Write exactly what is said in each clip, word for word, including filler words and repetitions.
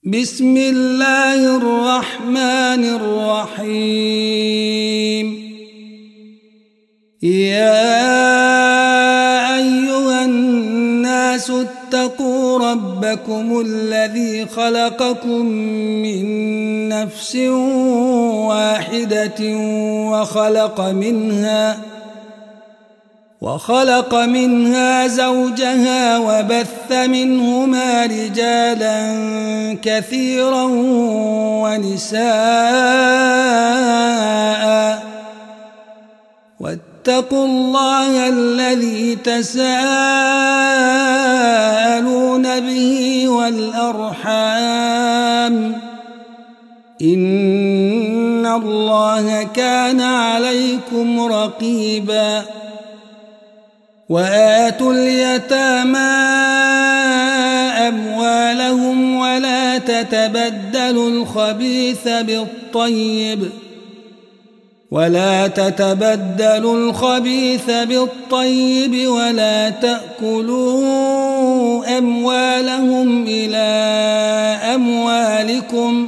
بسم الله الرحمن الرحيم. يا أيها الناس اتقوا ربكم الذي خلقكم من نفس واحدة وخلق منها وخلق منها زوجها وبث منهما رجالا كثيرا ونساء، واتقوا الله الذي تساءلون به والأرحام، إن الله كان عليكم رقيبا. وآتوا اليتامى أموالهم ولا تتبدلوا الخبيث بالطيب ولا تتبدلوا الخبيث بالطيب ولا تأكلوا أموالهم إلى أموالكم،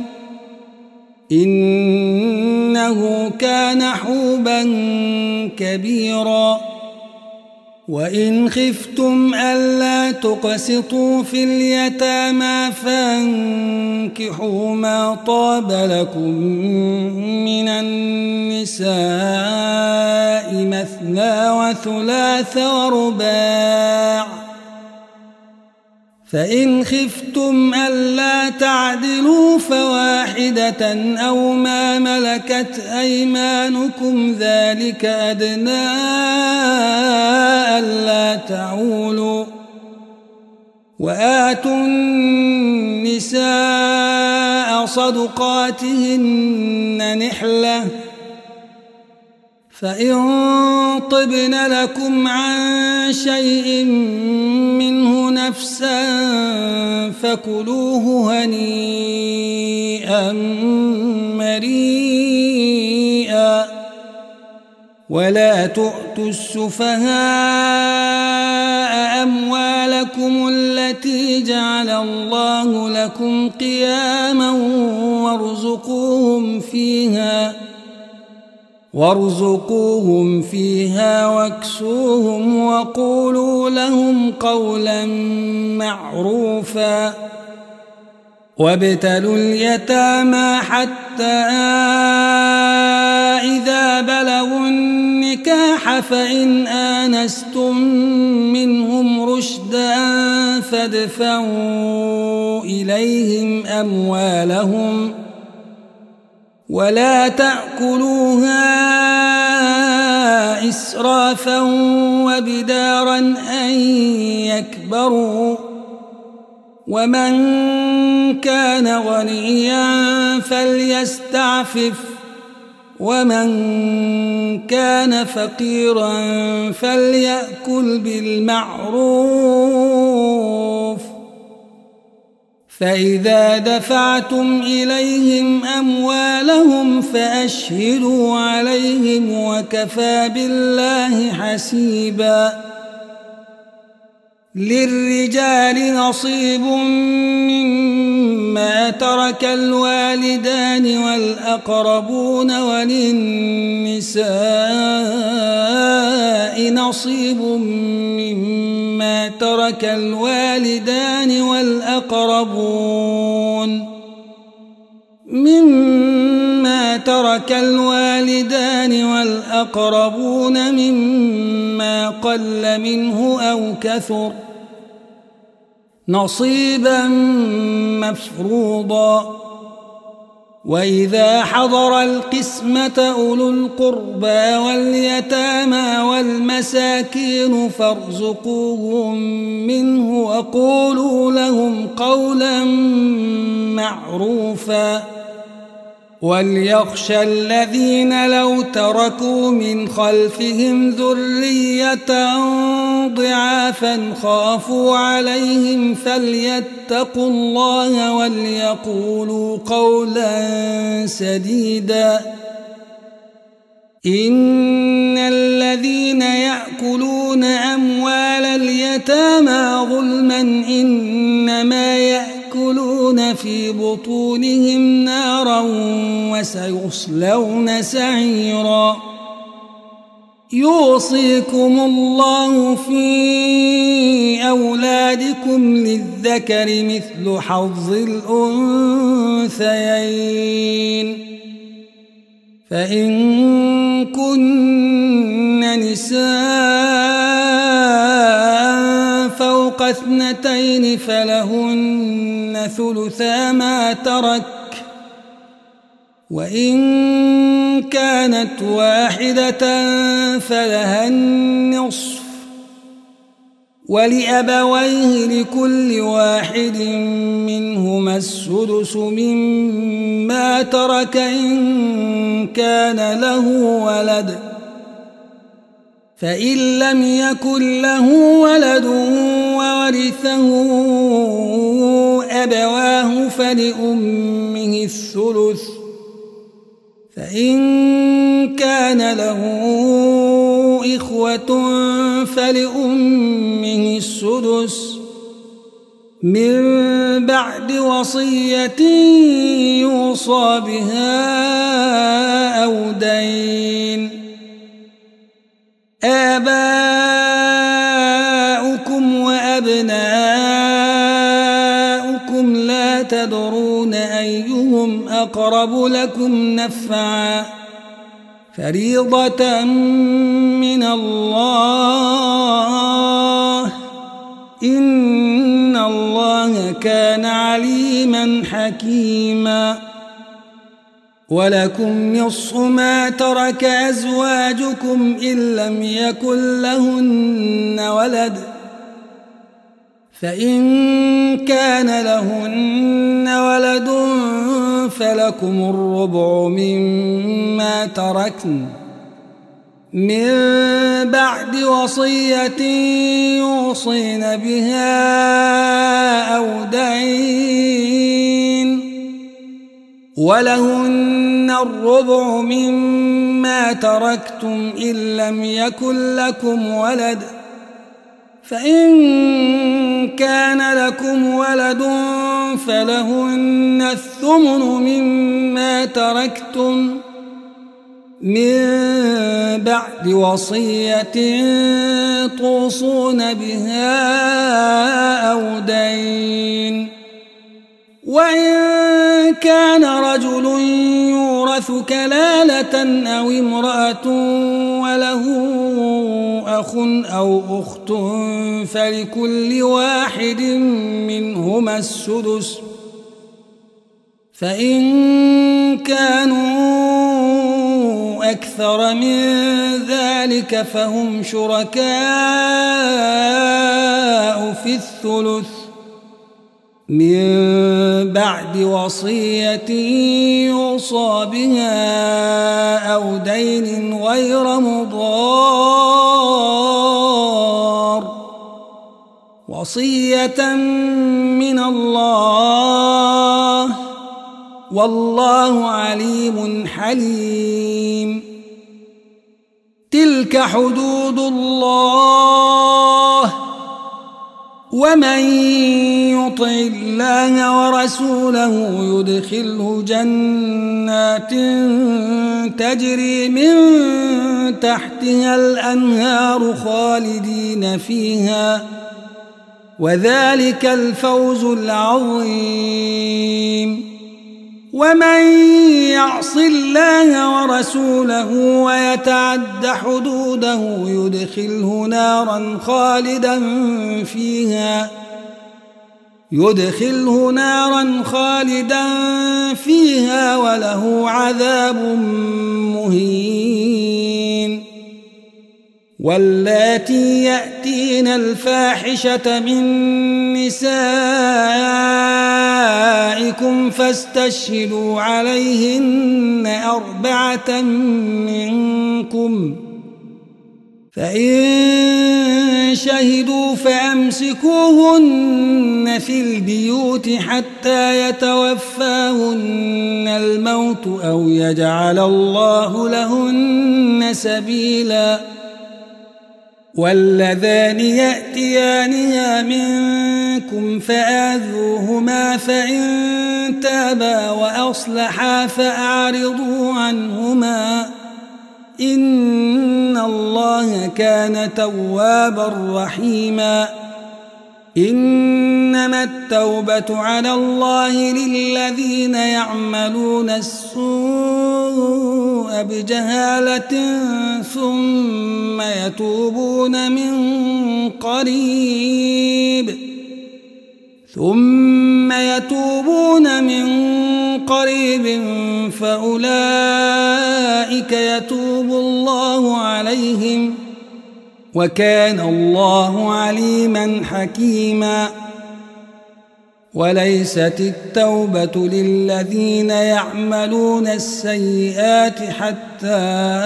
إنه كان حوبا كبيرا. وإن خفتم ألا تقسطوا في اليتامى فانكحوا ما طاب لكم من النساء مثنى وثلاث ورباع، فإن خفتم ألا تعدلوا فواحدة أو ما ملكت أيمانكم ذلك أدنى ألا تعولوا. وآتوا النساء صدقاتهن نحلة، فإن طبن لكم عن شيء منه نفسا فكلوه هنيئا مريئا. ولا تؤتوا السفهاء أموالكم التي جعل الله لكم قياما وارزقوهم فيها وارزقوهم فيها واكسوهم وقولوا لهم قولا معروفا. وابتلوا اليتامى حتى إذا بلغوا النكاح فإن آنستم منهم رشدا فادفعوا إليهم أموالهم ولا تأكلوها إسرافا وبدارا أن يكبروا، ومن كان غنيا فليستعفف ومن كان فقيرا فليأكل بالمعروف. فإذا دفعتم إليهم أموالهم فأشهدوا عليهم وكفى بالله حسيبا. للرجال نصيب مما ترك الوالدان والأقربون وللنساء نصيب مما ترك الوالدان والأقربون مما ترك الوالدان والأقربون مما قل منه أو كثر نصيبا مفروضا. وإذا حضر القسمة أولو القربى واليتامى والمساكين فارزقوهم منه وقولوا لهم قولا معروفا. وليخشى الذين لو تركوا من خلفهم ذرية ضعافا خافوا عليهم فليتقوا الله وليقولوا قولا سديدا. إن الذين يأكلون أموال اليتامى ظلما إنما يأكلون يدخلون في بطونهم نارا وسيصلون سعيرا يوصيكم الله في أولادكم للذكر مثل حظ الأنثيين فإن كن نساء فوق اثنتين فلهن ثلثا ما ترك وإن كانت واحدة فلها النصف ولأبويه لكل واحد منهما السدس مما ترك إن كان له ولد فإن لم يكن له ولد وورثه أبواه فلأمه الثلث فإن كان له إخوة فلأمه السدس من بعد وصية يوصى بها أو دين آباؤكم وأبناؤكم لا تدرون أيهم أقرب لكم نفعا فريضة من الله إن الله كان عليما حكيما ولكم نصف ما ترك أزواجكم إن لم يكن لهن ولد فإن كان لهن ولد فلكم الربع مما تركن من بعد وصية يوصين بها أو دين ولهن الربع مما تركتم إن لم يكن لكم ولد فإن كان لكم ولد فلهن الثمن مما تركتم من بعد وصية توصون بها أو دين وإن كان رجل يورث كلالة أو امرأة وله أخ أو أخت فلكل واحد منهما السدس فإن كانوا أكثر من ذلك فهم شركاء في الثلث من بعد وصية يوصى بها أو دين غير مضار وصية من الله والله عليم حليم تلك حدود الله ومن يطع الله ورسوله يدخله جنات تجري من تحتها الأنهار خالدين فيها وذلك الفوز العظيم ومن يعص الله ورسوله ويتعد حدوده يدخله نارا خالدا فيها يدخله نارا خالدا فيها وله عذاب مهين واللاتي يأتين الفاحشة من نسائكم فاستشهدوا عليهن أربعة منكم فإن شهدوا فأمسكوهن في البيوت حتى يتوفاهن الموت أو يجعل الله لهن سبيلا واللذان يأتيانها منكم فآذوهما فإن تابا وأصلحا فأعرضوا عنهما إن الله كان توابا رحيما إنما التوبة على الله للذين يعملون السوء بجهالة ثم يتوبون من قريب ثم يتوبون من قريب فأولئك يتوب الله عليهم وكان الله عليما حكيما وليست التوبة للذين يعملون السيئات حتى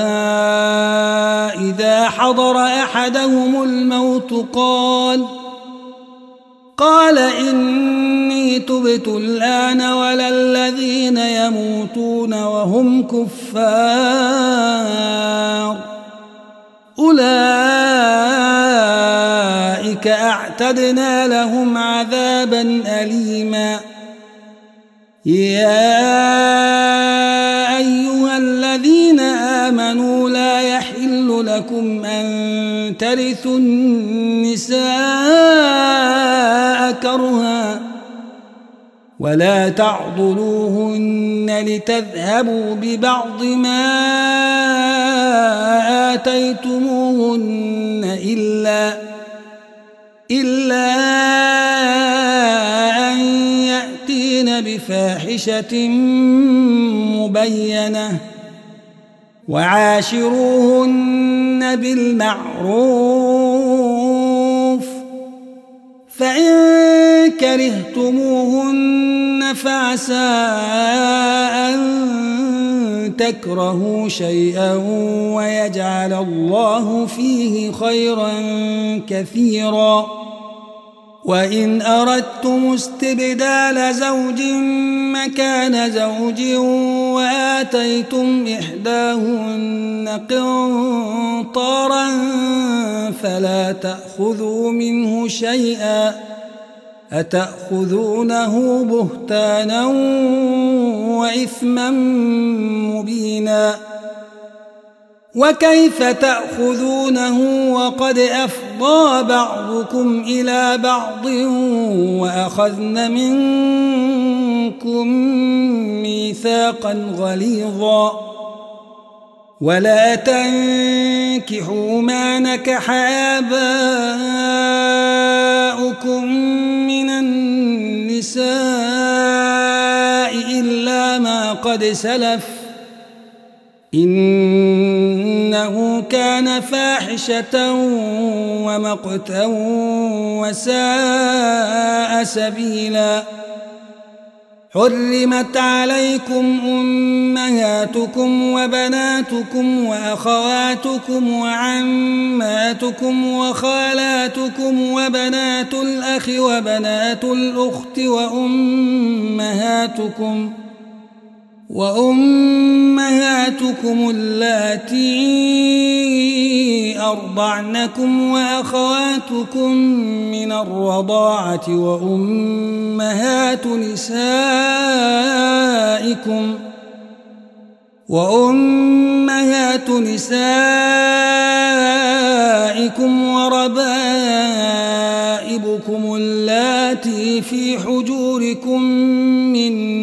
إذا حضر أحدهم الموت قال قال إني تبت الآن ولا الذين يموتون وهم كفار أولئك أعتدنا لهم عذابا أليما يا أيها الذين آمنوا لا يحل لكم أن ترثوا النساء كرها ولا تعضلوهن لتذهبوا ببعض ما آتيتموهن إلا إلا أن يأتين بفاحشة مبينة وعاشروهن بالمعروف فإن كرهتموهن فعسى أن تكرهوا شيئا ويجعل الله فيه خيرا كثيرا وإن أردتم استبدال زوج مكان زوج وآتيتم إحداهن قنطارا فلا تأخذوا منه شيئا أتأخذونه بهتانا وإثما مبينا وكيف تأخذونه وقد أفضى بعضكم إلى بعض وأخذن منكم ميثاقا غليظا ولا تنكحوا ما نكح آباؤكم من النساء إلا ما قد سلف إنه كان فاحشة ومقتا وساء سبيلا حرمت عليكم أمهاتكم وبناتكم وأخواتكم وعماتكم وخالاتكم وبنات الأخ وبنات الأخت وأمهاتكم وأمهاتكم اللاتي أرضعنكم وأخواتكم من الرضاعة وأمهات نسائكم وأمهات نسائكم وربائبكم اللاتي في حجوركم من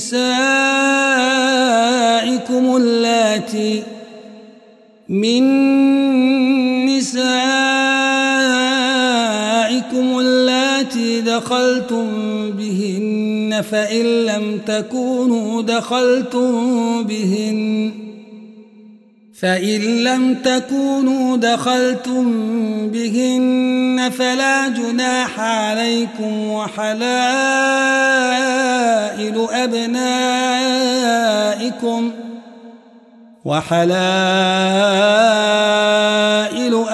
نسائكم اللاتي من نسائكم اللاتي دخلتم بهن فإن لم تكونوا دخلتم بهن فإن لم تكونوا دخلتم بهن فلا جناح عليكم وحلائل أبنائكم وحلائل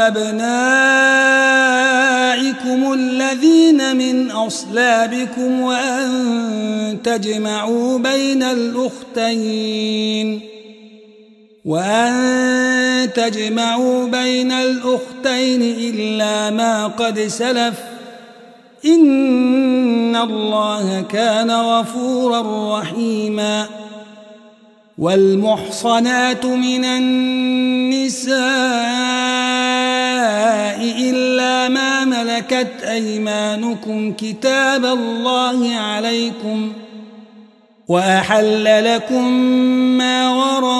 أبنائكم الذين من أصلابكم وأن تجمعوا بين الأختين وأن تجمعوا بين الأختين إلا ما قد سلف إن الله كان غفورا رحيما والمحصنات من النساء إلا ما ملكت أيمانكم كتاب الله عليكم وأحل لكم ما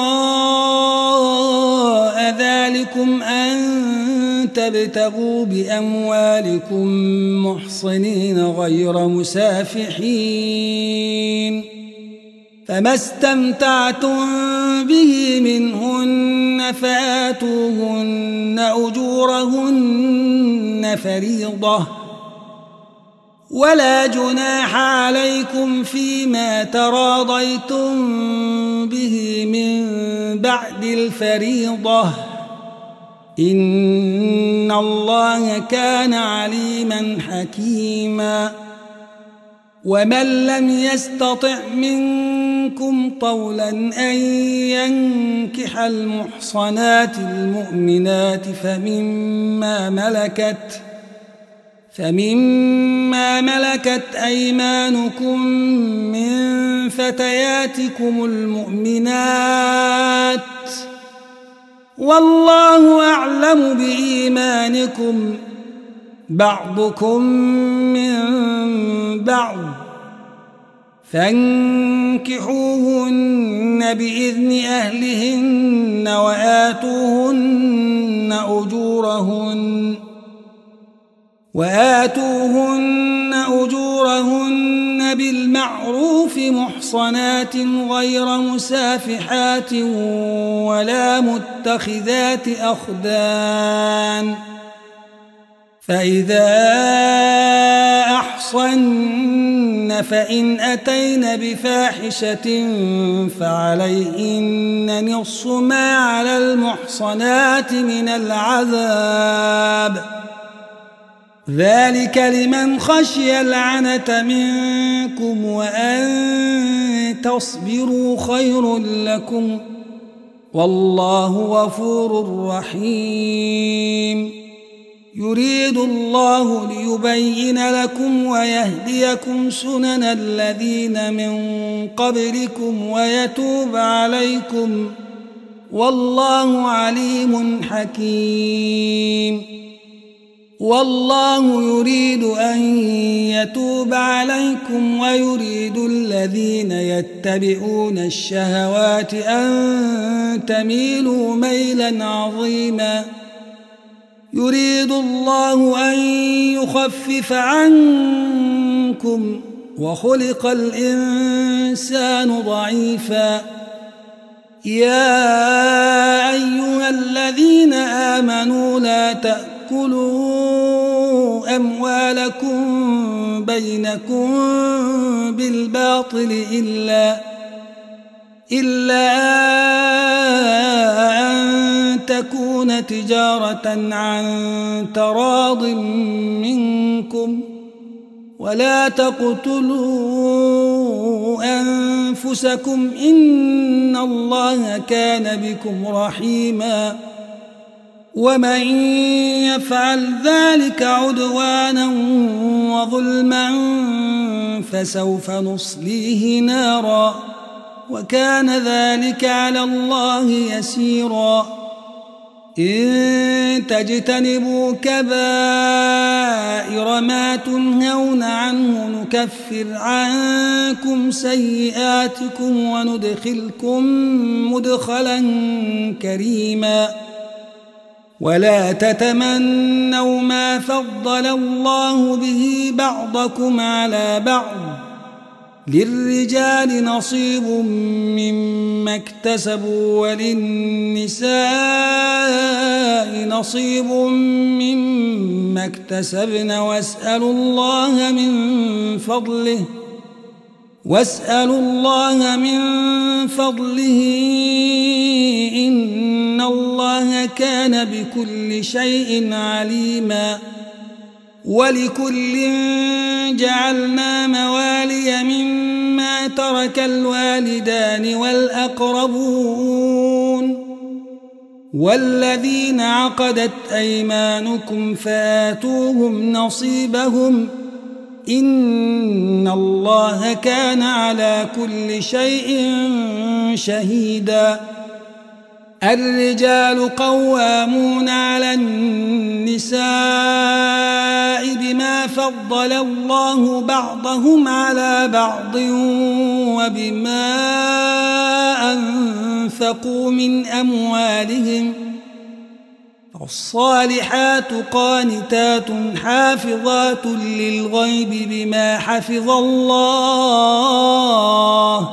وراء ذلكم أن تبتغوا بأموالكم محصنين غير مسافحين فما استمتعتم به منهن فآتوهن أجورهن فريضة ولا جناح عليكم فيما تراضيتم به من بعد الفريضة إن الله كان عليما حكيما ومن لم يستطع منكم طولا أن ينكح المحصنات المؤمنات فمما ملكت فمما ملكت أيمانكم من فتياتكم المؤمنات والله أعلم بإيمانكم بعضكم من بعض فانكحوهن بإذن أهلهن وآتوهن أجورهن وآتوهن أجورهن بالمعروف محصنات غير مسافحات ولا متخذات أخدان فإذا أحصن فإن أتين بفاحشة فعليهن نصف ما على المحصنات من العذاب ذلك لمن خشي العنة منكم وأن تصبروا خير لكم والله غفور رحيم يريد الله ليبين لكم ويهديكم سنن الذين من قبلكم ويتوب عليكم والله عليم حكيم والله يريد أن يتوب عليكم ويريد الذين يتبعون الشهوات أن تميلوا ميلا عظيما يريد الله أن يخفف عنكم وخلق الإنسان ضعيفا يا أيها الذين آمنوا لا تأكلوا أموالكم بينكم بالباطل إلا إلا أن تكون تجارة عن تراض منكم ولا تقتلوا أنفسكم إن الله كان بكم رحيما ومن يفعل ذلك عدوانا وظلما فسوف نصليه نارا وكان ذلك على الله يسيرا إن تجتنبوا كبائر ما تنهون عنه نكفر عنكم سيئاتكم وندخلكم مدخلا كريما ولا تتمنوا ما فضل الله به بعضكم على بعض للرجال نصيب مما اكتسبوا وللنساء نصيب مما اكتسبن واسألوا الله من فضله واسألوا الله من فضله إن الله كان بكل شيء عليما ولكل جعلنا موالي مما ترك الوالدان والأقربون والذين عقدت أيمانكم فآتوهم نصيبهم إن الله كان على كل شيء شهيدا. الرجال قوامون على النساء بما فضل الله بعضهم على بعض وبما أنفقوا من أموالهم، الصالحات قانتات حافظات للغيب بما حفظ الله،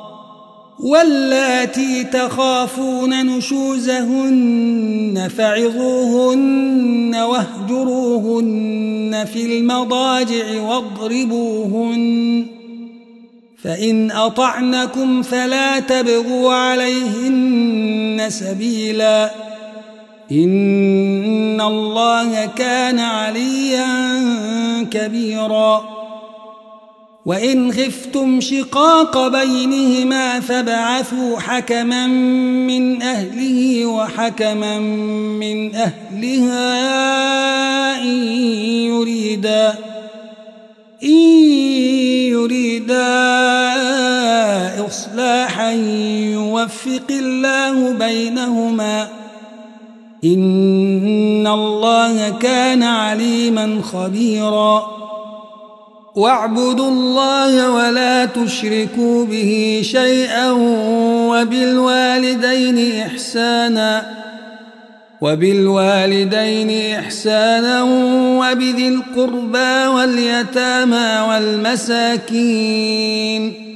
واللاتي تخافون نشوزهن فعظوهن واهجروهن في المضاجع واضربوهن، فإن أطعنكم فلا تبغوا عليهن سبيلا إن الله كان عليا كبيرا. وإن خفتم شقاق بينهما فابعثوا حكما من أهله وحكما من أهلها إن يريدا إن يريدا إصلاحا يوفق الله بينهما إن الله كان عليما خبيرا. واعبدوا الله ولا تشركوا به شيئا وبالوالدين إحسانا وبالوالدين إحسانا وبذي القربى واليتامى والمساكين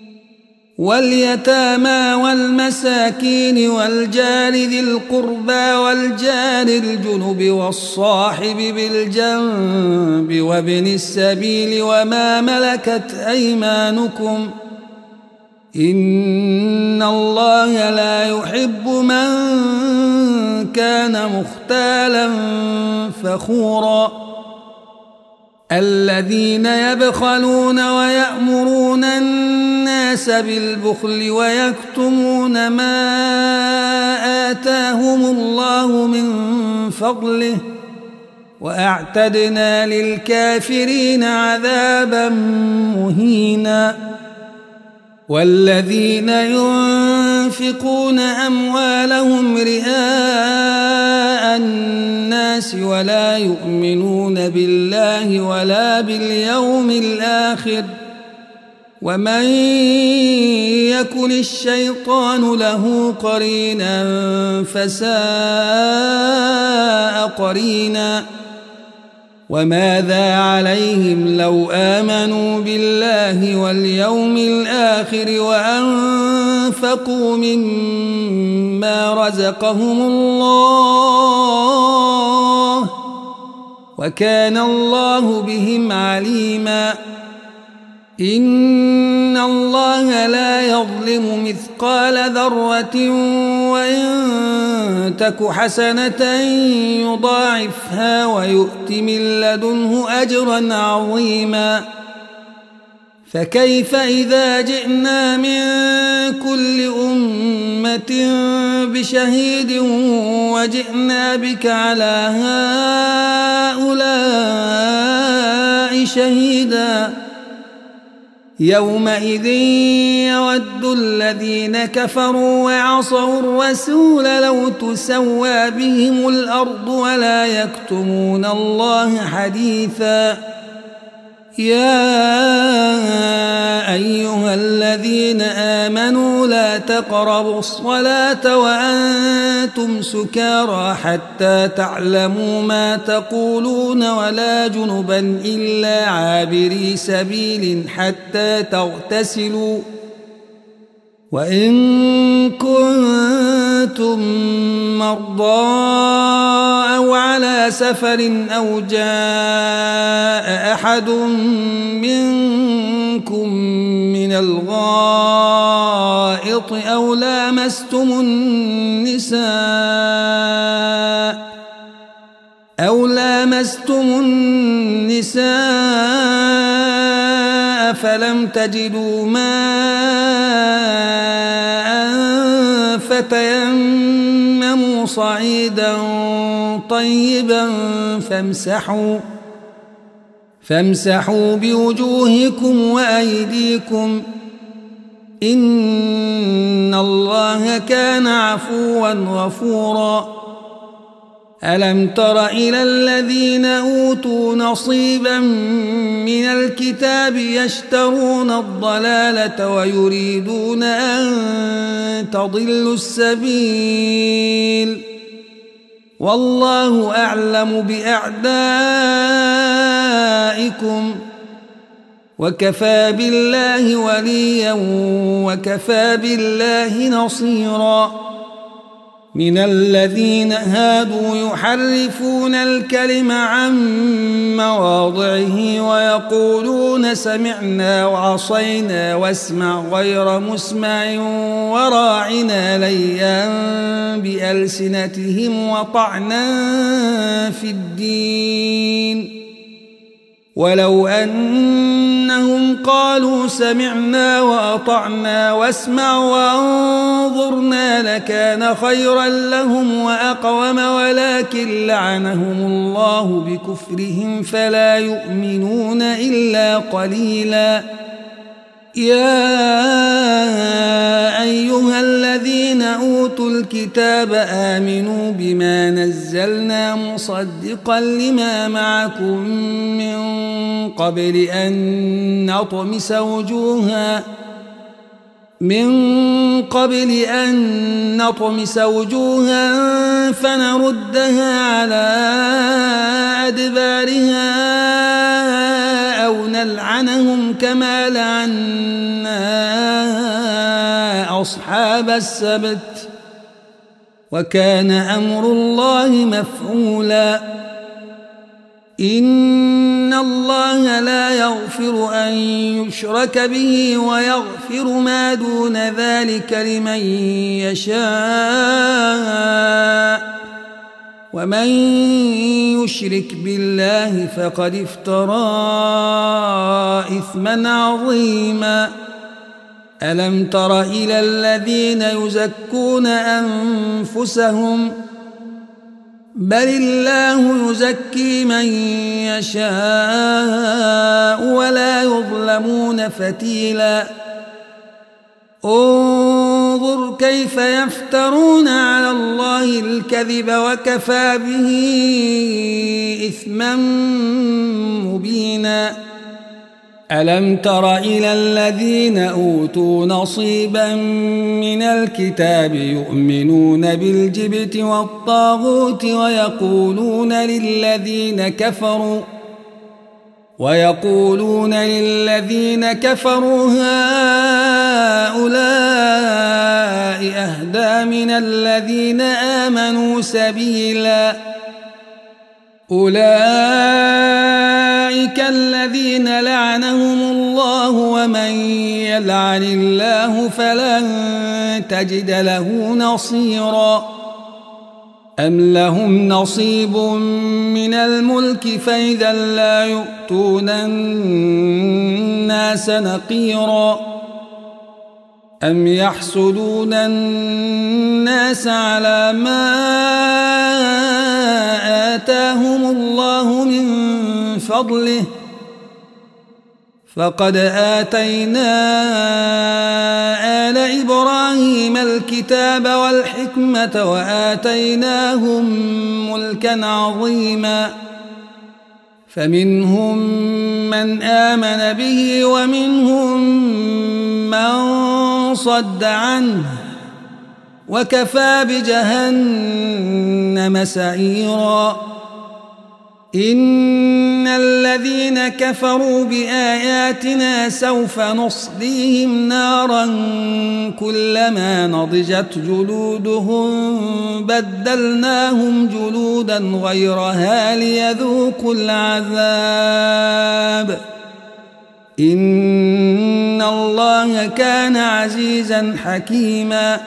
واليتامى والمساكين والجار ذي القربى والجار الجنب والصاحب بالجنب وابن السبيل وما ملكت أيمانكم إن الله لا يحب من كان مختالا فخورا. الذين يبخلون ويأمرون الناس بالبخل ويكتمون ما آتاهم الله من فضله وأعتدنا للكافرين عذابا مهينا. والذين ينفقون أموالهم رئاء الناس ولا يؤمنون بالله ولا باليوم الآخر ومن يكن الشيطان له قرينا فساء قرينا. وماذا عليهم لو آمنوا بالله واليوم الآخر وأنفقوا مما رزقهم الله وكان الله بهم عليما. إن الله لا يظلم مثقال ذرة وإن تك حسنة يضاعفها ويؤت من لدنه أجرا عظيما. فكيف إذا جئنا من كل أمة بشهيد وجئنا بك على هؤلاء شهيدا يومئذ يود الذين كفروا وعصوا الرسول لو تسوى بهم الأرض ولا يكتمون الله حديثا. يا أيها الذين آمنوا لا تقربوا الصلاة وأنتم سكارى حتى تعلموا ما تقولون ولا جنبا إلا عابري سبيل حتى تغتسلوا وإن كنتم مرضى أو على سفر أو جاء أحد منكم من الغائط أو لامستم النساء أو لامستم النساء فلم تجدوا ماء فتيمموا صعيدا طيبا فامسحوا فامسحوا بوجوهكم وأيديكم إن الله كان عفوا غفورا. ألم تر إلى الذين أوتوا نصيبا من الكتاب يشترون الضلالة ويريدون أن تضلوا السبيل والله أعلم بأعدائكم وكفى بالله وليا وكفى بالله نصيرا. من الذين هادوا يحرفون الكلم عن مواضعه ويقولون سمعنا وعصينا واسمع غير مسمع وراعنا ليا بألسنتهم وطعنا في الدين ولو أنهم قالوا سمعنا وأطعنا واسمع وانظرنا لكان خيرا لهم وأقوم ولكن لعنهم الله بكفرهم فلا يؤمنون إلا قليلا. يا أيها الذين أوتوا الكتاب آمنوا بما نزلنا مصدقا لما معكم من قبل أن نطمس وجوها من قبل أن نطمس وجوها فنردها على أدبارها أو نلعنهم كما لعنا أصحاب السبت وكان أمر الله مفعولا. إن الله لا يغفر أن يشرك به ويغفر ما دون ذلك لمن يشاء ومن يشرك بالله فقد افترى إثما عظيما. ألم تر إلى الذين يزكون أنفسهم بل الله يزكي من يشاء ولا يظلمون فتيلا. انظر كيف يفترون على الله الكذب وكفى به إثما مبينا. ألم تر إلى الذين أوتوا نصيبا من الكتاب يؤمنون بالجبت والطاغوت ويقولون للذين كفروا ويقولون للذين كفروا هؤلاء أهدى من الذين آمنوا سبيلا. أولئك الذين لعنهم الله ومن يلعن الله فلن تجد له نصيرا. أم لهم نصيب من الملك فإذا لا يؤتون الناس نقيرا. أم يحسدون الناس على ما آتاهم الله من فضله فقد آتينا آل إبراهيم الكتاب والحكمة وآتيناهم ملكا عظيما. فمنهم من آمن به ومنهم من صد عنه وكفى بجهنم سعيرا. إن الذين كفروا بآياتنا سوف نصليهم نارا كلما نضجت جلودهم بدلناهم جلودا غيرها ليذوقوا العذاب إن الله كان عزيزا حكيما.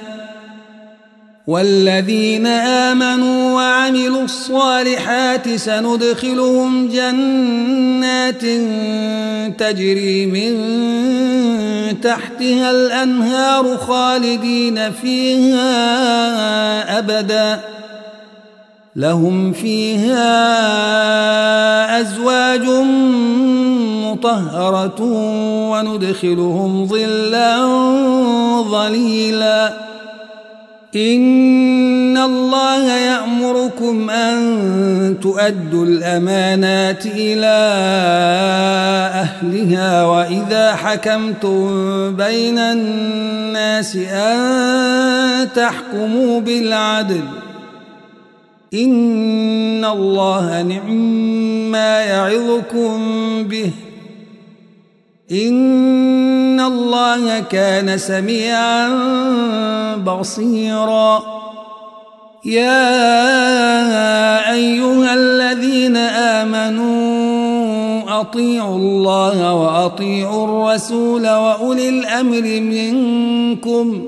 والذين آمنوا وعملوا الصالحات سندخلهم جنات تجري من تحتها الأنهار خالدين فيها أبدا لهم فيها أزواج مطهرة وندخلهم ظلا ظليلا إن الله يأمركم أن تؤدوا الأمانات إلى أهلها وإذا حكمتم بين الناس أن تحكموا بالعدل إن الله نعم ما يعظكم به إن الله كان سميعا بصيرا يا أيها الذين آمنوا أطيعوا الله وأطيعوا الرسول وأولي الأمر منكم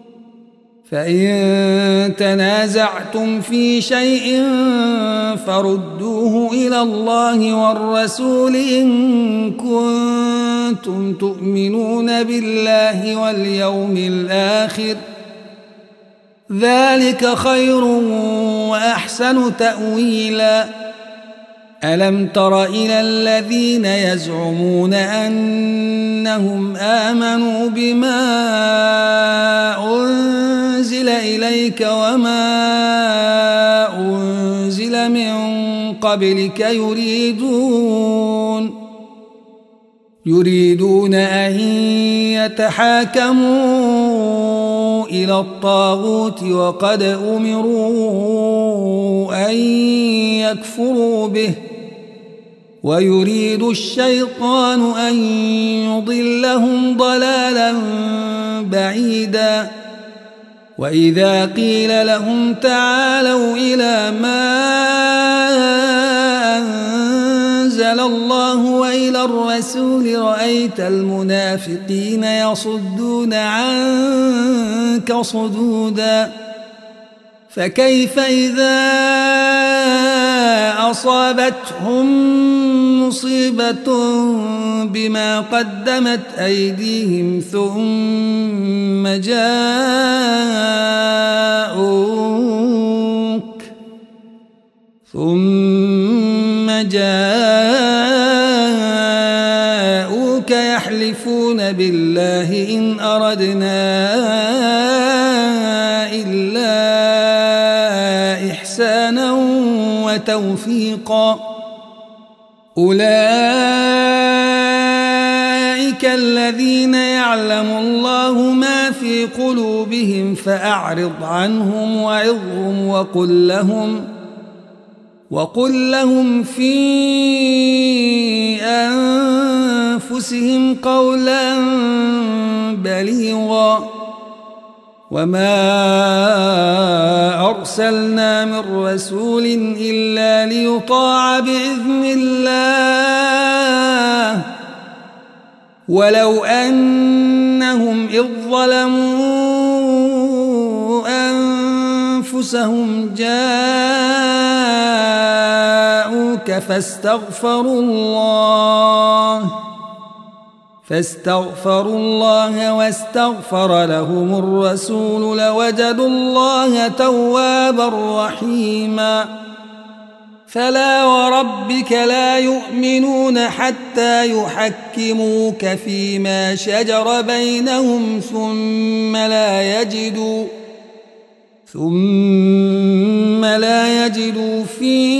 فإن تنازعتم في شيء فردوه إلى الله والرسول إن كنتم تؤمنون بالله واليوم الآخر ذلك خير وأحسن تأويلا ألم تر إلى الذين يزعمون أنهم آمنوا بما أنزل إليك وما أنزل من قبلك يريدون يريدون أن يتحاكموا إلى الطاغوت وقد أمروا أن يكفروا به ويريد الشيطان أن يضلهم ضلالا بعيدا وإذا قيل لهم تعالوا إلى ما أنزل الله وإلى الرسول رأيت المنافقين يصدون عنك صدودا فكيف إذا أصابتهم مصيبة بما قدمت أيديهم ثم جاءوك ثم جاءوك يحلفون بالله إن أردنا إلا إحسانا وتوفيقا أولئك الذين يعلم الله ما في قلوبهم فأعرض عنهم وعظهم وقل لهم وقل لهم في أنفسهم قولا بليغا وما أرسلنا من رسول إلا ليطاع بإذن الله ولو أنهم إذ ظلموا أنفسهم جاءوك فاستغفروا الله فاستغفروا الله واستغفر لهم الرسول لوجدوا الله توابا رحيما فلا وربك لا يؤمنون حتى يحكموك فيما شجر بينهم ثم لا يجدوا ثم لا يجدوا في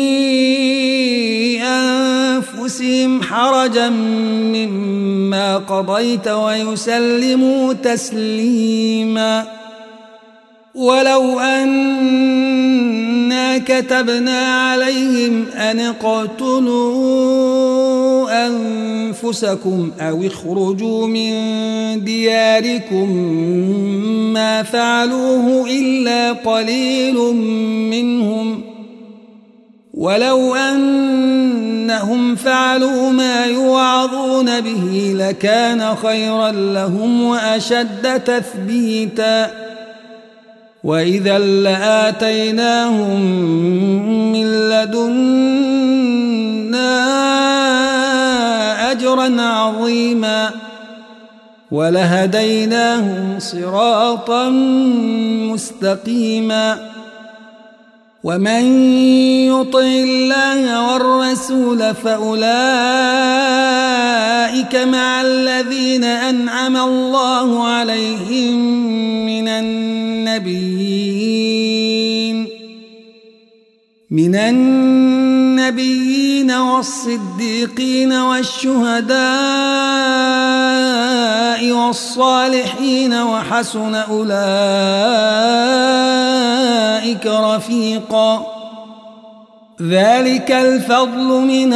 أنفسهم حرجا مما قضيت ويسلموا تسليما ولو أنا كتبنا عليهم أن اقتلوا أنفسكم أو اخرجوا من دياركم ما فعلوه إلا قليل منهم ولو أنهم فعلوا ما يوعظون به لكان خيرا لهم وأشد تثبيتا وإذا لآتيناهم من لدنا أجرا عظيما ولهديناهم صراطا مستقيما ومن يطع الله والرسول فأولئك مع الذين أنعم الله عليهم من النبيين من النبيين والصديقين والشهداء والصالحين وحسن أولئك رفيقا ذلك الفضل من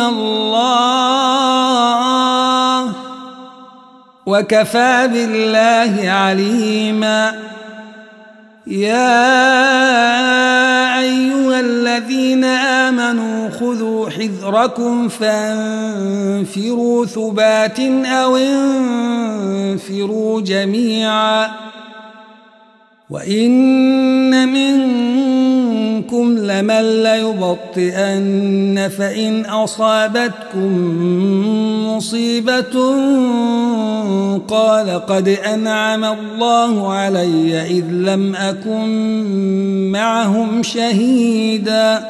الله وكفى بالله عليما يا أيها الذين آمنوا خذوا حذركم فانفروا ثبات أو انفروا جميعا وإن منكم لمن ليبطئن فإن أصابتكم مصيبة قال قد أنعم الله علي إذ لم أكن معهم شهيدا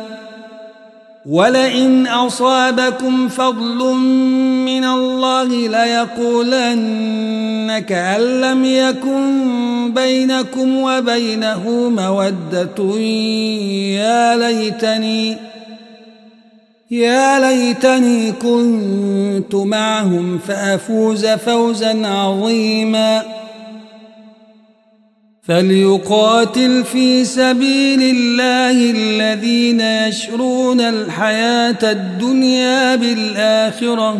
ولئن أصابكم فضل من الله ليقولن كأن لم يكن بينكم وبينه مودة يا ليتني يا ليتني كنت معهم فأفوز فوزا عظيما فليقاتل في سبيل الله الذين يشرون الحياة الدنيا بالآخرة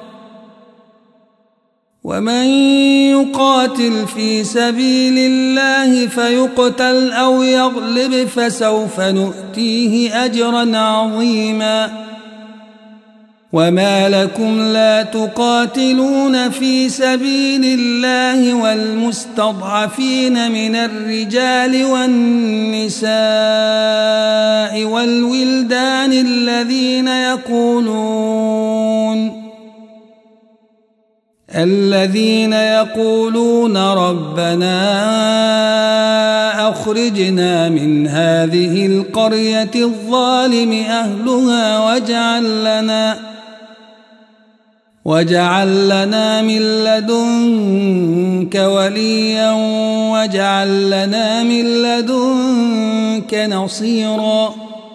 ومن يقاتل في سبيل الله فيقتل أو يغلب فسوف نؤتيه أجرا عظيما وما لكم لا تقاتلون في سبيل الله والمستضعفين من الرجال والنساء والولدان الذين يقولون الذين يقولون ربنا أخرجنا من هذه القرية الظالم أهلها واجعل لنا واجعل لنا من لدنك وليا واجعل لنا من لدنك نصيرا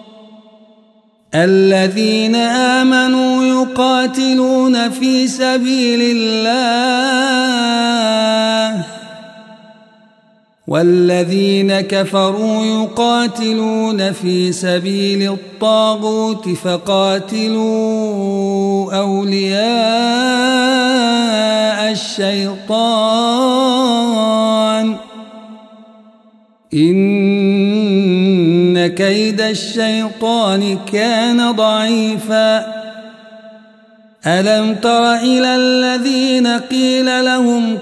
الذين آمنوا يقاتلون في سبيل الله والذين كفروا يقاتلون في سبيل الطاغوت فقاتلوا أولياء الشيطان إن كيد الشيطان كان ضعيفا ألم تر إلى الذين قيل لهم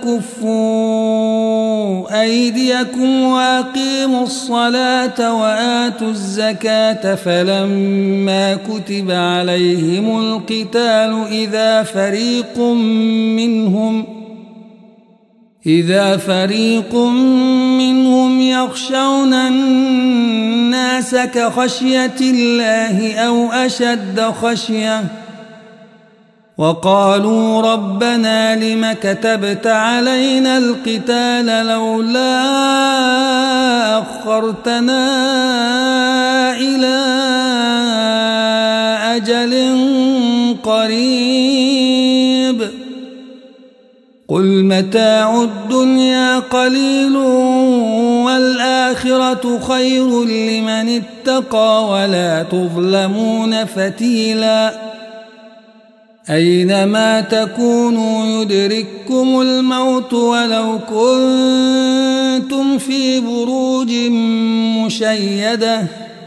كفوا أيديكم وأقيموا الصلاة وآتوا الزكاة فلما كتب عليهم القتال إذا فريق منهم إذا فريق منهم يخشون الناس كخشية الله أو أشد خشية وقالوا ربنا لم كتبت علينا القتال لولا أخرتنا إلى أجل قريب قل متاع الدنيا قليل والآخرة خير لمن اتقى ولا تظلمون فتيلا أينما تكونوا يدرككم الموت ولو كنتم في بروج مشيدة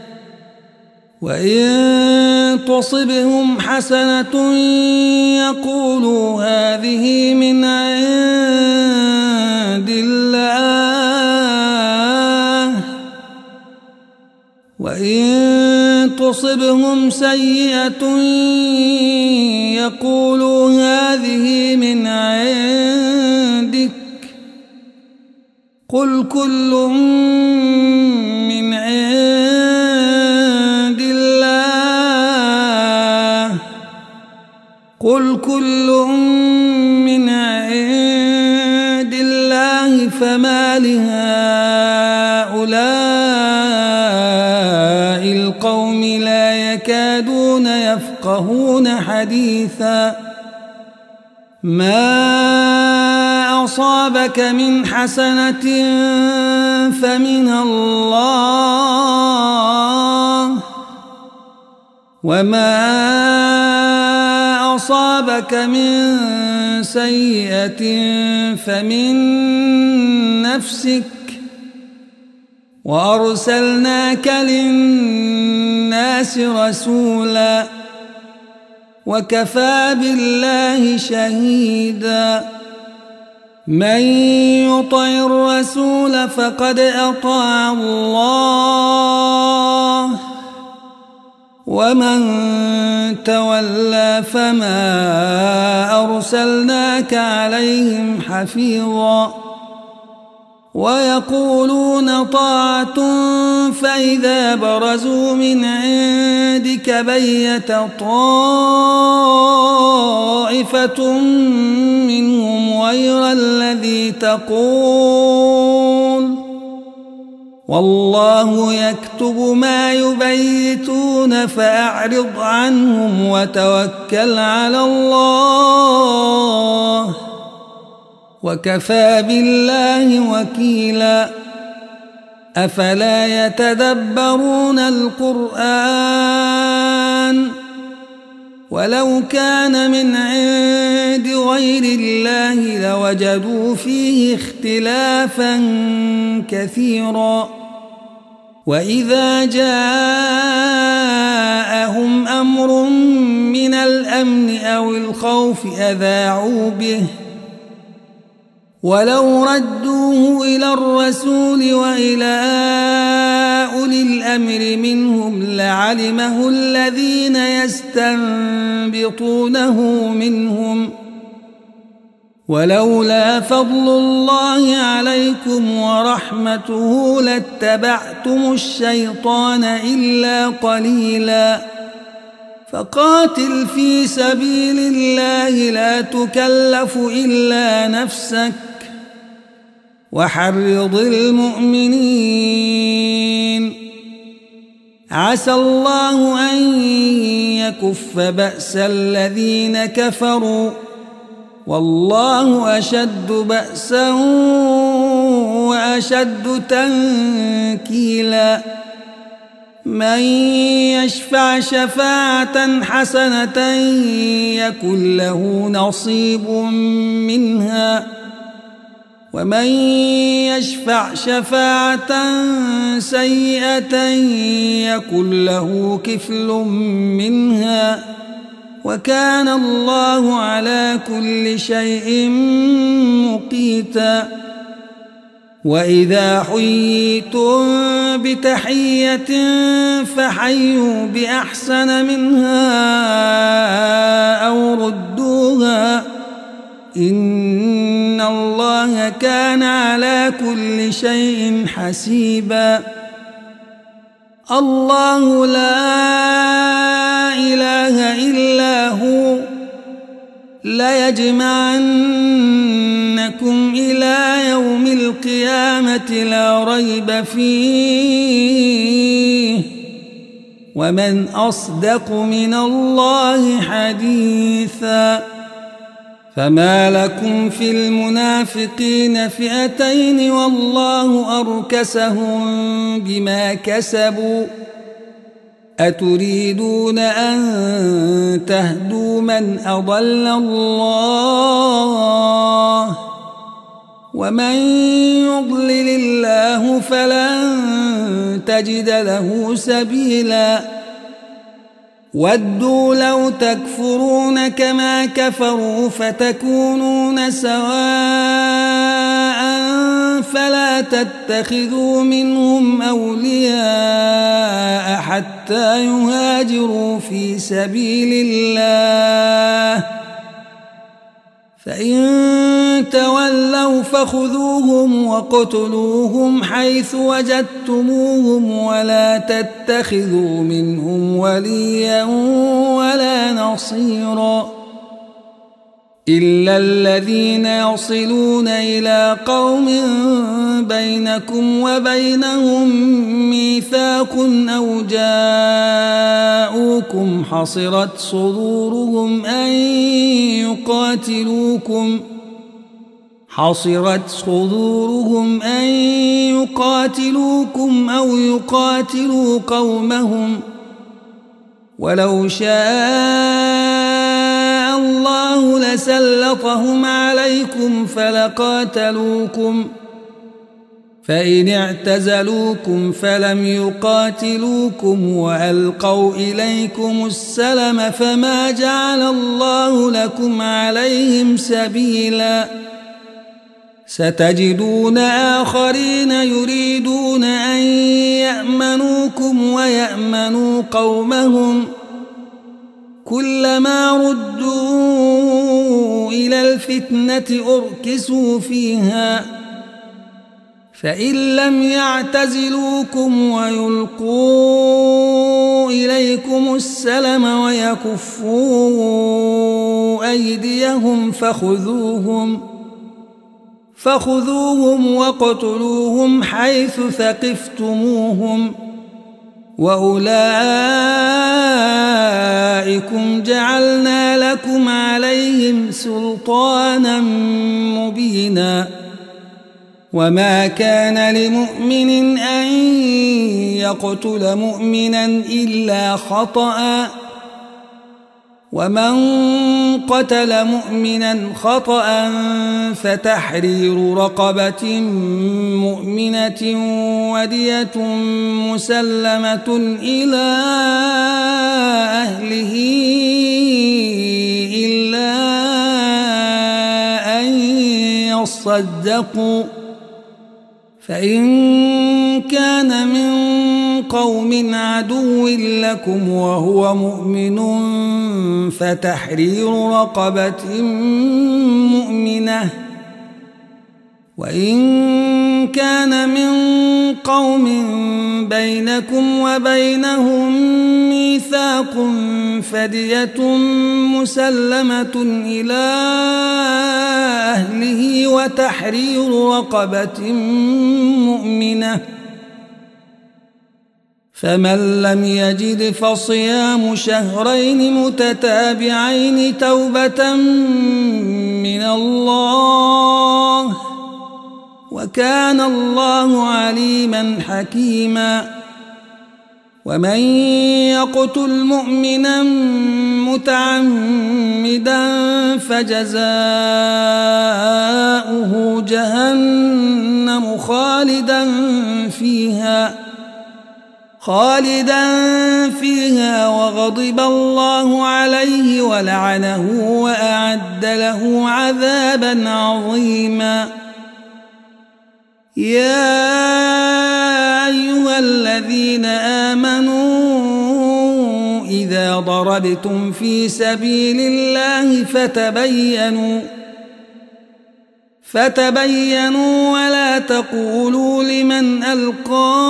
وإن تصبهم حسنة يقولوا هذه من عند الله وإن تصبهم سيئة يقولوا هذه من عندك قل كل من عند قل كل من عند الله فما لهؤلاء القوم لا يكادون يفقهون حديثا ما أصابك من حسنة فمن الله وما أصابك من سيئة فمن نفسك وأرسلناك للناس رسولا وكفى بالله شهيدا من يطع الرسول فقد أطاع الله ومن تولى فما أرسلناك عليهم حفيظا ويقولون طاعة فإذا برزوا من عندك بيت طائفة منهم غير الذي تقول والله يكتب ما يبيتون فأعرض عنهم وتوكل على الله وكفى بالله وكيلا أفلا يتدبرون القرآن ولو كان من عند غير الله لوجدوا فيه اختلافا كثيرا وإذا جاءهم أمر من الأمن أو الخوف أذاعوا به ولو ردوه إلى الرسول وإلى أولي الأمر منهم لعلمه الذين يستنبطونه منهم ولولا فضل الله عليكم ورحمته لاتبعتم الشيطان إلا قليلا فقاتل في سبيل الله لا تكلف إلا نفسك وحرض المؤمنين عسى الله أن يكف بأس الذين كفروا والله أشد بأسا وأشد تنكيلا من يشفع شفاعة حسنة يكن له نصيب منها ومن يشفع شفاعة سيئة يكن له كفل منها وكان الله على كل شيء مقيتا وإذا حييتم بتحية فحيوا بأحسن منها أو ردوها إن الله كان على كل شيء حسيبا الله لا إله إلا هو ليجمعنكم إلى يوم القيامة لا ريب فيه ومن أصدق من الله حديثا فما لكم في المنافقين فئتين والله أركسهم بما كسبوا أتريدون أن تهدوا من أضل الله ومن يضلل الله فلن تجد له سبيلا ودوا لو تكفرون كما كفروا فتكونون سواء فلا تتخذوا منهم أولياء حتى يهاجروا في سبيل الله فإن تولوا فخذوهم وقتلوهم حيث وجدتموهم ولا تتخذوا منهم وليا ولا نصيرا إلا الذين يصلون إلى قوم بينكم وبينهم ميثاق أو جاءوكم حصرت صدورهم أن يقاتلوكم حصرت صدورهم أن يقاتلوكم أو يقاتلوا قومهم ولو شاء الله لسلطهم عليكم فلقاتلوكم فإن اعتزلوكم فلم يقاتلوكم وألقوا إليكم السلم فما جعل الله لكم عليهم سبيلا ستجدون آخرين يريدون أن يأمنوكم ويأمنوا قومهم كلما ردوا إلى الفتنة أركسوا فيها فإن لم يعتزلوكم ويلقوا إليكم السلم ويكفوا أيديهم فخذوهم فخذوهم واقتلوهم حيث ثقفتموهم وأولئكم جعلنا لكم عليهم سلطانا مبينا وما كان لمؤمن أن يقتل مؤمنا إلا خطأ ومن قتل مؤمنا خطأ فتحرير رقبة مؤمنة ودية مسلمة إلى أهله إلا أن يصدقوا فإن كان من قوم عدو لكم وهو مؤمن فتحرير رقبة مؤمنة وإن كان من قوم بينكم وبينهم ميثاق فدية مسلمة إلى أهله وتحرير رقبة مؤمنة فمن لم يجد فصيام شهرين متتابعين توبة من الله وكان الله عليما حكيما ومن يقتل مؤمنا متعمدا فجزاؤه جهنم خالدا فيها خالدا فيها وغضب الله عليه ولعنه وأعد له عذابا عظيما يا أيها الذين آمنوا إذا ضربتم في سبيل الله فتبينوا فتبينوا ولا تقولوا لمن ألقى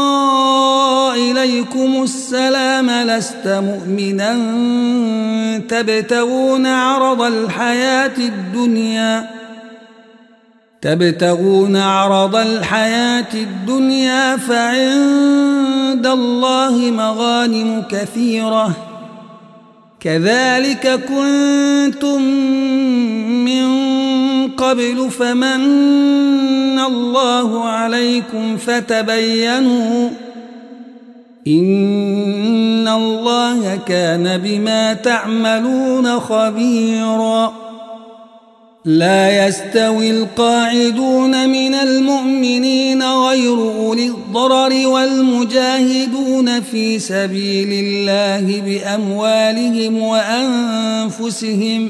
إليكم السلام لست مؤمنا تبتغون عرض الحياة الدنيا تبتغون عرض الحياة الدنيا فعند الله مغانم كثيرة كذلك كنتم من قبل فمن الله عليكم فتبينوا إن الله كان بما تعملون خبيرا لا يستوي القاعدون من المؤمنين غير أولي الضرر والمجاهدون في سبيل الله بأموالهم وأنفسهم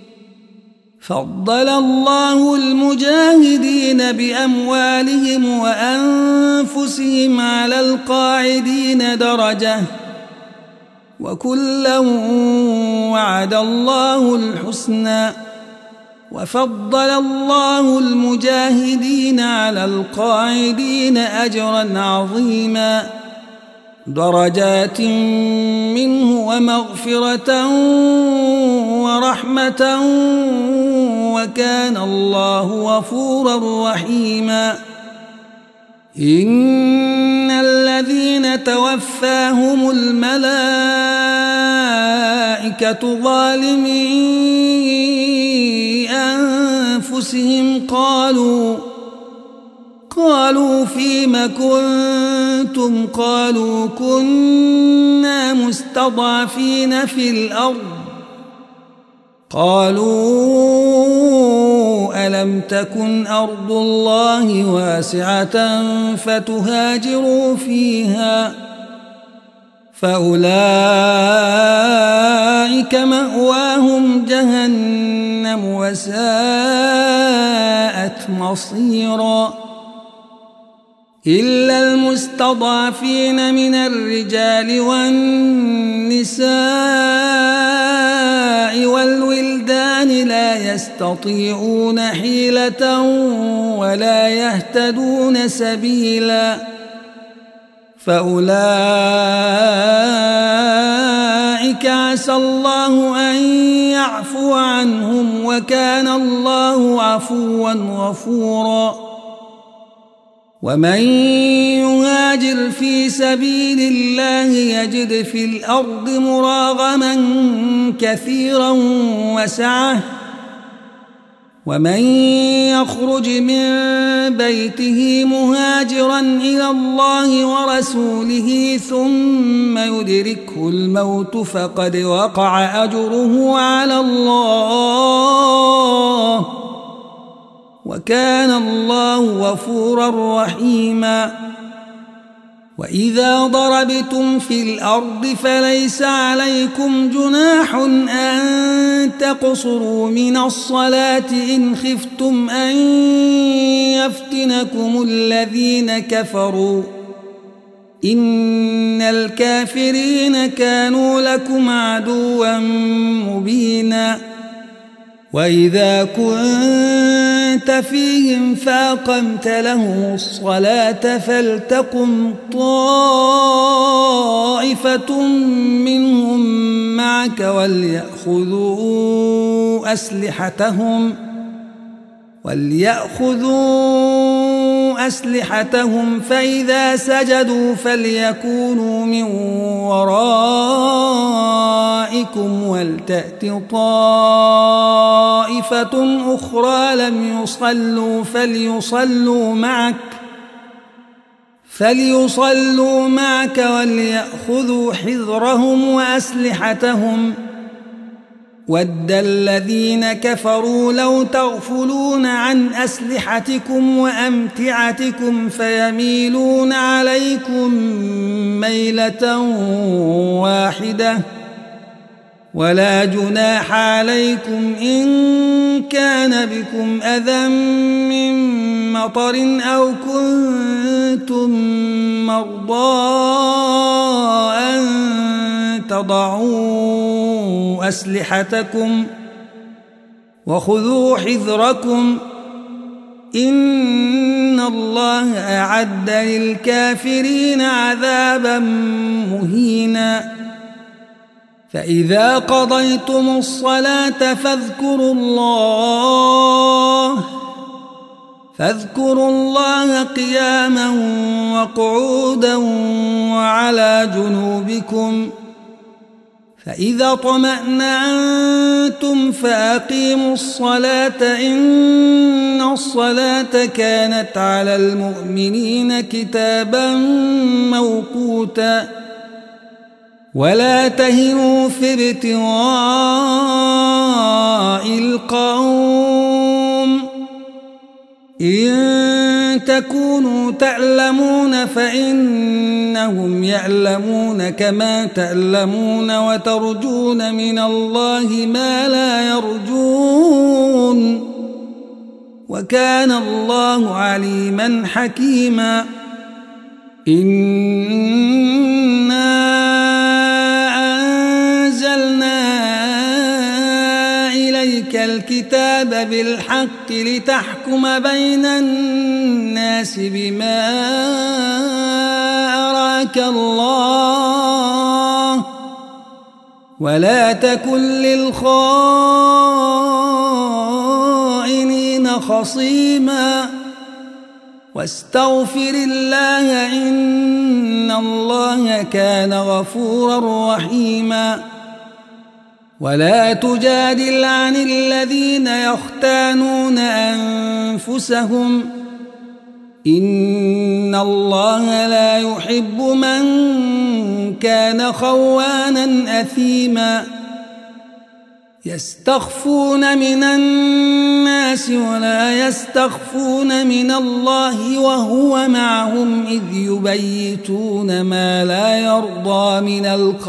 فضل الله المجاهدين بأموالهم وأنفسهم على القاعدين درجة وكلا وعد الله الحسنى وفضل الله المجاهدين على القاعدين أجرا عظيما درجات منه ومغفرة ورحمة وكان الله غفورا رحيما إن الذين توفاهم الملائكة ظالمي أنفسهم قالوا قالوا فيم كنتم قالوا كنا مستضعفين في الأرض قالوا ألم تكن أرض الله واسعة فتهاجروا فيها فأولئك مأواهم جهنم وساءت مصيرا إلا المستضعفين من الرجال والنساء والولدان لا يستطيعون حيلة ولا يهتدون سبيلا فأولئك عسى الله أن يعفو عنهم وكان الله عفوا غفورا ومن يهاجر في سبيل الله يجد في الأرض مراغما كثيرا وسعة ومن يخرج من بيته مهاجرا إلى الله ورسوله ثم يدركه الموت فقد وقع أجره على الله وكان الله غفورا رحيما وإذا ضربتم في الأرض فليس عليكم جناح أن تقصروا من الصلاة إن خفتم أن يفتنكم الذين كفروا إن الكافرين كانوا لكم عدوا مبينا وإذا كنت فيهم فأقمت لهم الصلاة فلتقم طائفة منهم معك وليأخذوا أسلحتهم وليأخذوا أسلحتهم فإذا سجدوا فليكونوا من ورائكم ولتأت طائفة أخرى لم يصلوا فليصلوا معك فليصلوا معك وليأخذوا حذرهم وأسلحتهم ود الذين كفروا لو تغفلون عن أسلحتكم وأمتعتكم فيميلون عليكم ميلة واحدة ولا جناح عليكم إن كان بكم أذى من مطر أو كنتم مرضى أن تضعوا أسلحتكم وخذوا حذركم إن الله أعد للكافرين عذابا مهينا فإذا قضيتم الصلاة فاذكروا الله فاذكروا الله قياما وقعودا وعلى جنوبكم فإذا طمأنتم فأقيموا الصلاة إن الصلاة كانت على المؤمنين كتابا موقوتا ولا تهنوا في ابتغاء القوم إن تكونوا تعلمون فإنهم يعلمون كما تعلمون وترجون من الله ما لا يرجون وكان الله عليما حكيما إنا أنزلنا إليك الكتاب بالحق لتحكم بين الناس بما أراك الله ولا تكن للخائنين خصيما واستغفر الله إن الله كان غفورا رحيما ولا تجادل عن الذين يختانون أنفسهم إن الله لا يحب من كان خوانا أثيما يستخفون من الناس ولا يستخفون من الله وهو معهم إذ يبيتون ما لا يرضى من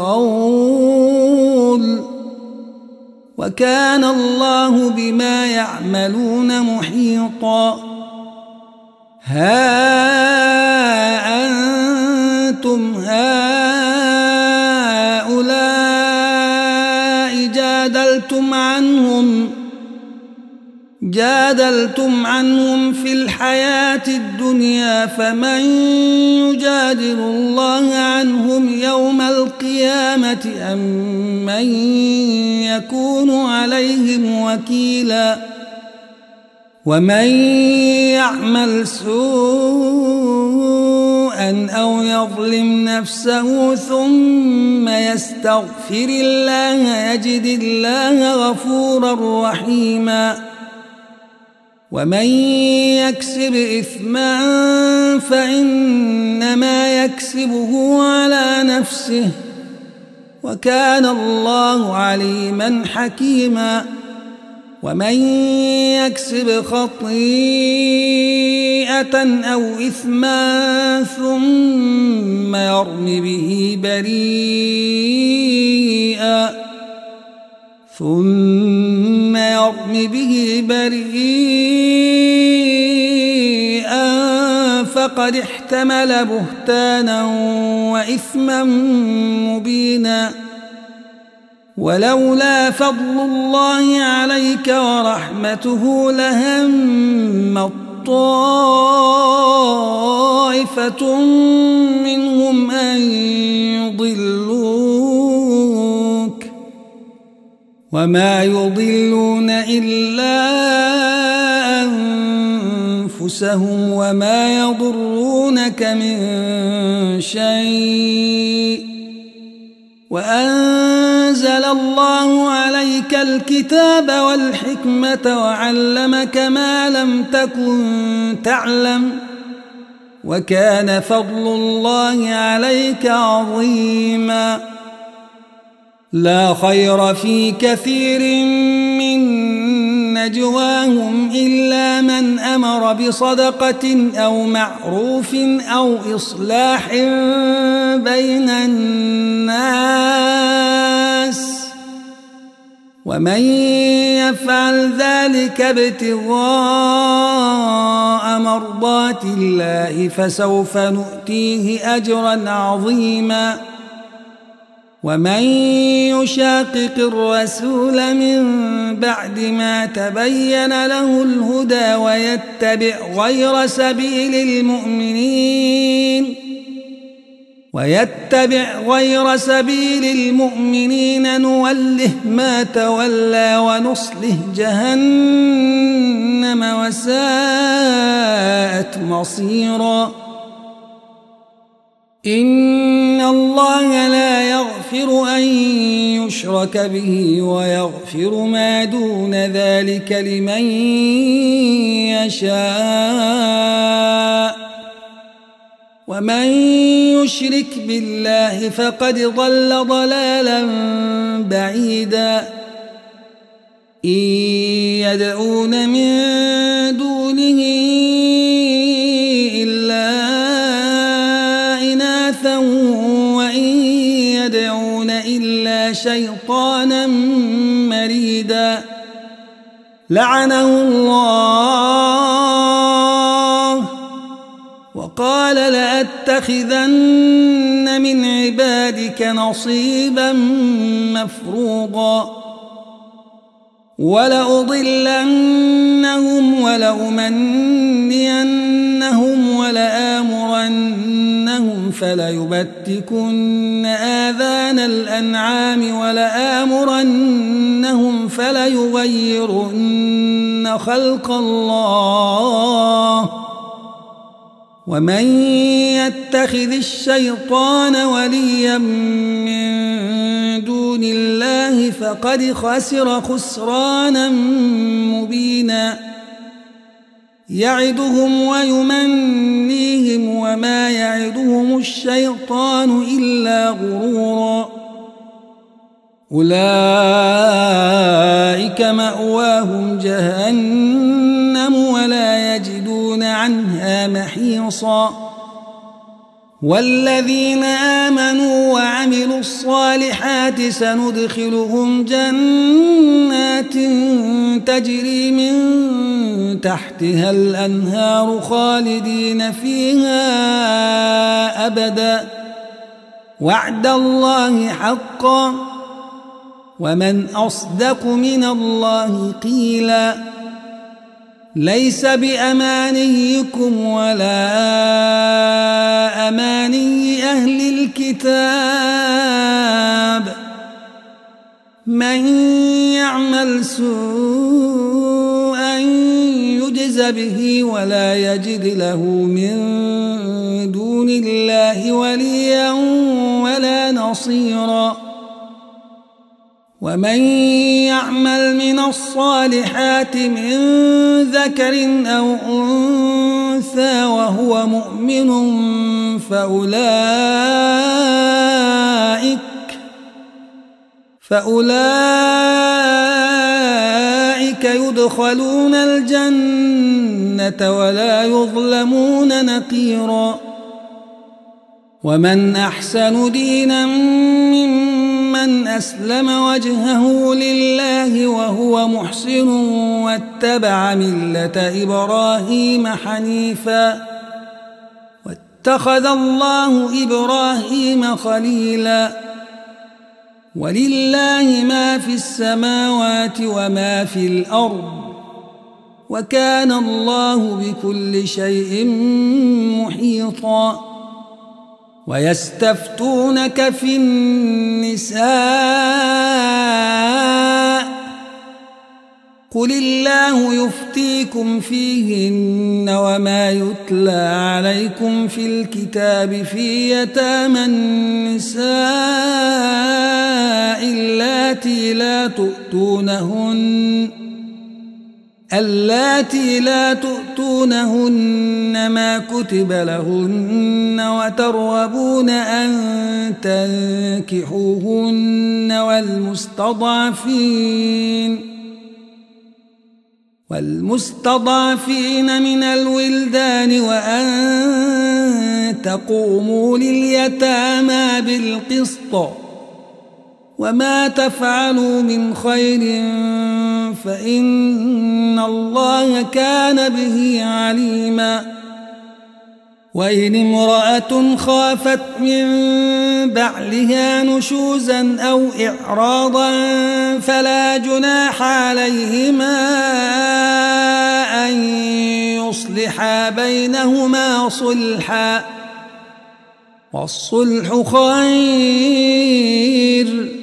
القول وكان الله بما يعملون محيطا ها أنتم هؤلاء جادلتم عنهم جادلتم عنهم في الحياة الدنيا فمن يجادل الله عنهم يوم القيامة أم من يكون عليهم وكيلا ومن يعمل سوءا أو يظلم نفسه ثم يستغفر الله يجد الله غفورا رحيما ومن يكسب إثما فإنما يكسبه على نفسه وكان الله عليما حكيما ومن يكسب خطيئة أو إثما ثم يرم به بريئا ثم يرم به بريئا فقد احتمل بهتانا وإثما مبينا ولولا فضل الله عليك ورحمته لهم طائفة منهم أن يضلوك وما يضلون إلا أنفسهم وما يضرونك من شيء وأنزل الله عليك الكتاب والحكمة وعلمك ما لم تكن تعلم وكان فضل الله عليك عظيما لا خير في كثير من نجواهم إلا من أمر بصدقة أو معروف أو إصلاح بين الناس ومن يفعل ذلك ابتغاء مرضات الله فسوف نؤتيه أجرا عظيما ومن يشاقق الرسول من بعد ما تبين له الهدى ويتبع غير سبيل المؤمنين ويتبع غير سبيل المؤمنين نوله ما تولى ونصله جهنم وساءت مصيرا إن الله لا يغفر أن يشرك به ويغفر ما دون ذلك لمن يشاء ومن يشرك بالله فقد ضل ضلالا بعيدا إن يدعون من دونه إلا إناثا وإن يدعون إلا شيطانا مريدا لعنه الله وقال لأتخذن من عبادك نصيبا مفروضا ولأضلنهم ولأمنينهم ولآمرنهم لآمرنهم فليبتكن آذان الأنعام ولآمرنهم فليغيرن خلق الله ومن يتخذ الشيطان وليا من دون الله فقد خسر خسرانا مبينا يعدهم ويمنيهم وما يعدهم الشيطان إلا غرورا أولئك مأواهم جهنم ولا يجدون عنها محيصا والذين آمنوا وعملوا الصالحات سندخلهم جنات تجري من تحتها الأنهار خالدين فيها أبدا وعد الله حقا ومن أصدق من الله قيلا ليس بأمانيكم ولا أماني أهل الكتاب من يعمل سوءا يجز به ولا يجد له من دون الله وليا ولا نصيرا ومن يعمل من الصالحات من ذكر أو أنثى وهو مؤمن فأولئك فأولئك يدخلون الجنة ولا يظلمون نقيرا ومن أحسن دينا ممن أسلم وجهه لله وهو محسن واتبع ملة إبراهيم حنيفا واتخذ الله إبراهيم خليلا ولله ما في السماوات وما في الأرض وكان الله بكل شيء محيطا ويستفتونك في النساء قل الله يفتيكم فيهن وما يتلى عليكم في الكتاب في يتامى النساء اللاتي لا تؤتونهن اللاتي لا تؤتونهن ما كتب لهن وترغبون أن تنكحوهن والمستضعفين والمستضعفين من الولدان وأن تقوموا لليتامى بالقسط وما تفعلوا من خير فإن الله كان به عليما وإن امرأة خافت من بعلها نشوزا أو إعراضا فلا جناح عليهما أن يصلحا بينهما صلحا والصلح خير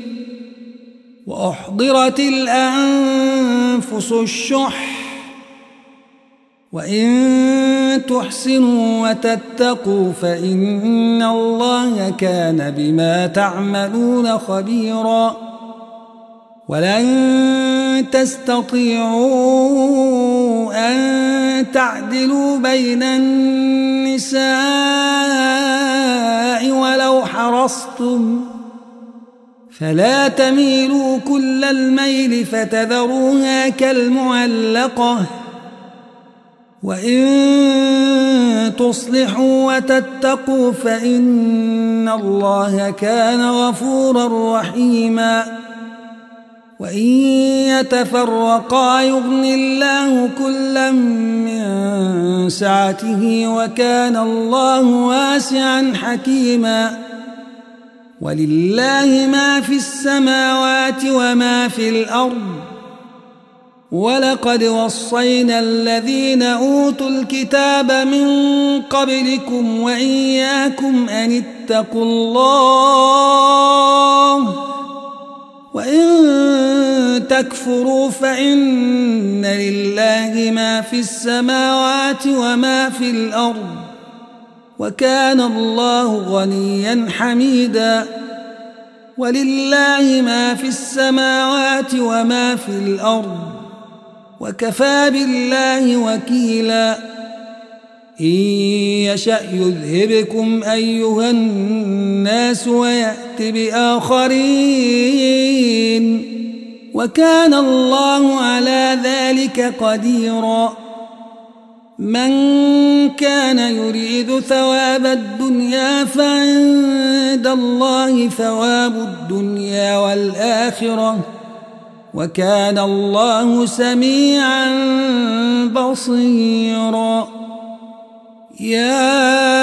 وأحضرت الأنفس الشح وإن تحسنوا وتتقوا فإن الله كان بما تعملون خبيرا ولن تستطيعوا أن تعدلوا بين النساء ولو حرصتم فلا تميلوا كل الميل فتذروها كالمعلقة وإن تصلحوا وتتقوا فإن الله كان غفورا رحيما وإن يتفرقا يغن الله كلا من سعته وكان الله واسعا حكيما ولله ما في السماوات وما في الأرض ولقد وصينا الذين أوتوا الكتاب من قبلكم وإياكم أن اتقوا الله وإن تكفروا فإن لله ما في السماوات وما في الأرض وكان الله غنيا حميدا ولله ما في السماوات وما في الأرض وكفى بالله وكيلا إن يشأ يذهبكم أيها الناس ويأت بآخرين وكان الله على ذلك قديرا من كان يريد ثواب الدنيا فعند الله ثواب الدنيا والآخرة وكان الله سميعا بصيرا يا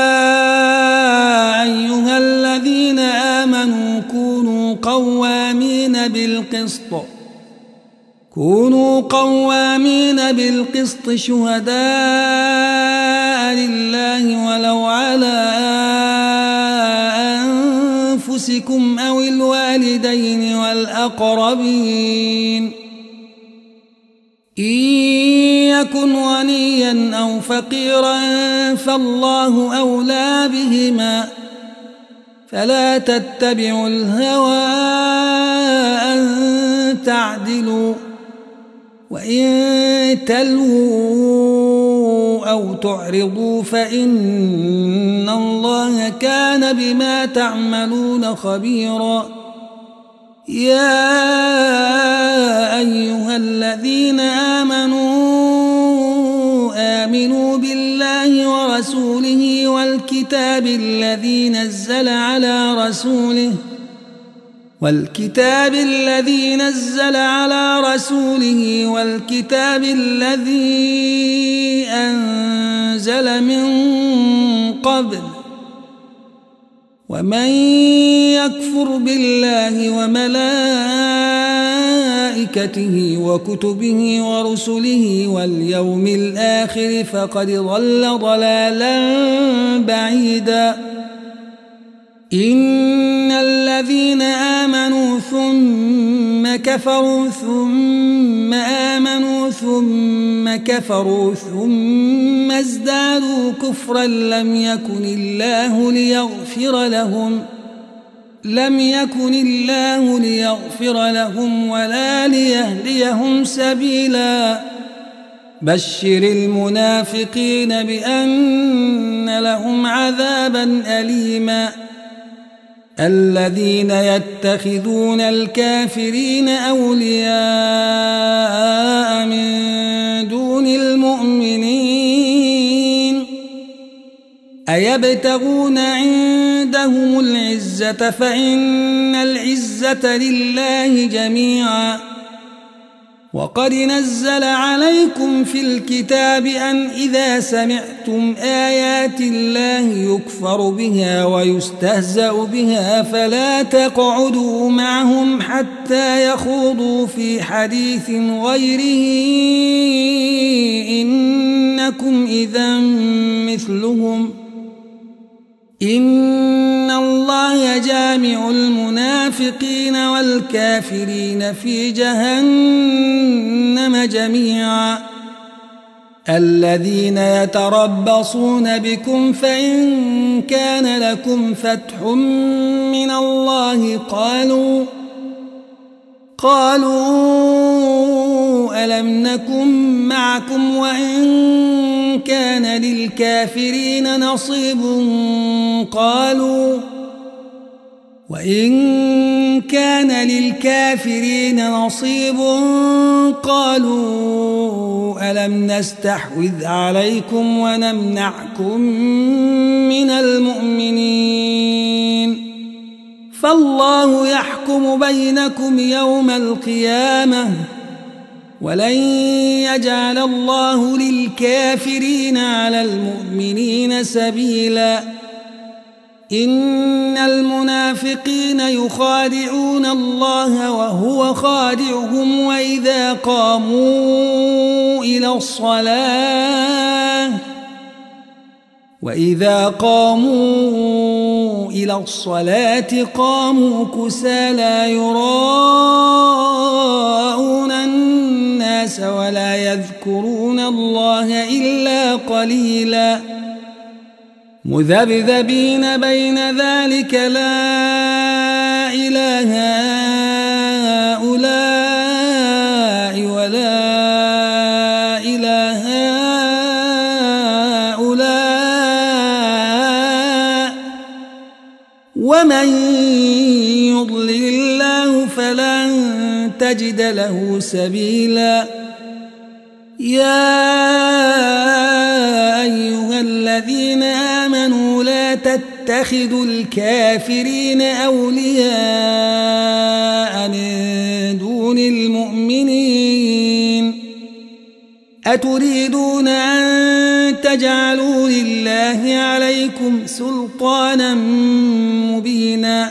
أيها الذين آمنوا كونوا قوامين بالقسط كونوا قوامين بالقسط شهداء لله ولو على أنفسكم أو الوالدين والأقربين إن يكن غنيا أو فقيرا فالله أولى بهما فلا تتبعوا الهوى أن تعدلوا وإن تلووا أو تعرضوا فإن الله كان بما تعملون خبيرا يا أيها الذين آمنوا آمنوا بالله ورسوله والكتاب الذي نزل على رسوله والكتاب الذي نزل على رسوله والكتاب الذي أنزل من قبل ومن يكفر بالله وملائكته وكتبه ورسله واليوم الآخر فقد ضل ضلالا بعيدا إن الذين آمنوا ثم كفروا ثم آمنوا ثم كفروا ثم ازدادوا كفرا لم يكن الله ليغفر لهم لم يكن الله ليغفر لهم ولا ليهديهم سبيلا بشر المنافقين بأن لهم عذابا أليما الذين يتخذون الكافرين أولياء من دون المؤمنين أيبتغون عندهم العزة فإن العزة لله جميعا وقد نزل عليكم في الكتاب أن إذا سمعتم آيات الله يكفر بها ويستهزأ بها فلا تقعدوا معهم حتى يخوضوا في حديث غيره إنكم إذا مثلهم إن الله جامع المنافقين والكافرين في جهنم جميعا الذين يتربصون بكم فإن كان لكم فتح من الله قالوا قالوا ألم نكن معكم وإن كان للكافرين نصيب قالوا وإن كان للكافرين نصيب قالوا ألم نستحوذ عليكم ونمنعكم من المؤمنين فالله يحكم بينكم يوم القيامة ولن يجعل الله للكافرين على المؤمنين سبيلا إن المنافقين يخادعون الله وهو خادعهم وإذا قاموا إلى الصلاة وإذا قاموا إلى الصلاة قاموا كسى لا يراءون الناس ولا يذكرون الله إلا قليلا مذبذبين بين ذلك لا إله هؤلاء ولا إله هؤلاء ومن يضلل الله فلن تجد له سبيلا يا أيها الذين آمنوا لا تتخذوا الكافرين أولياء من دون المؤمنين أتريدون أن تجعلوا لله عليكم سلطانا مبينا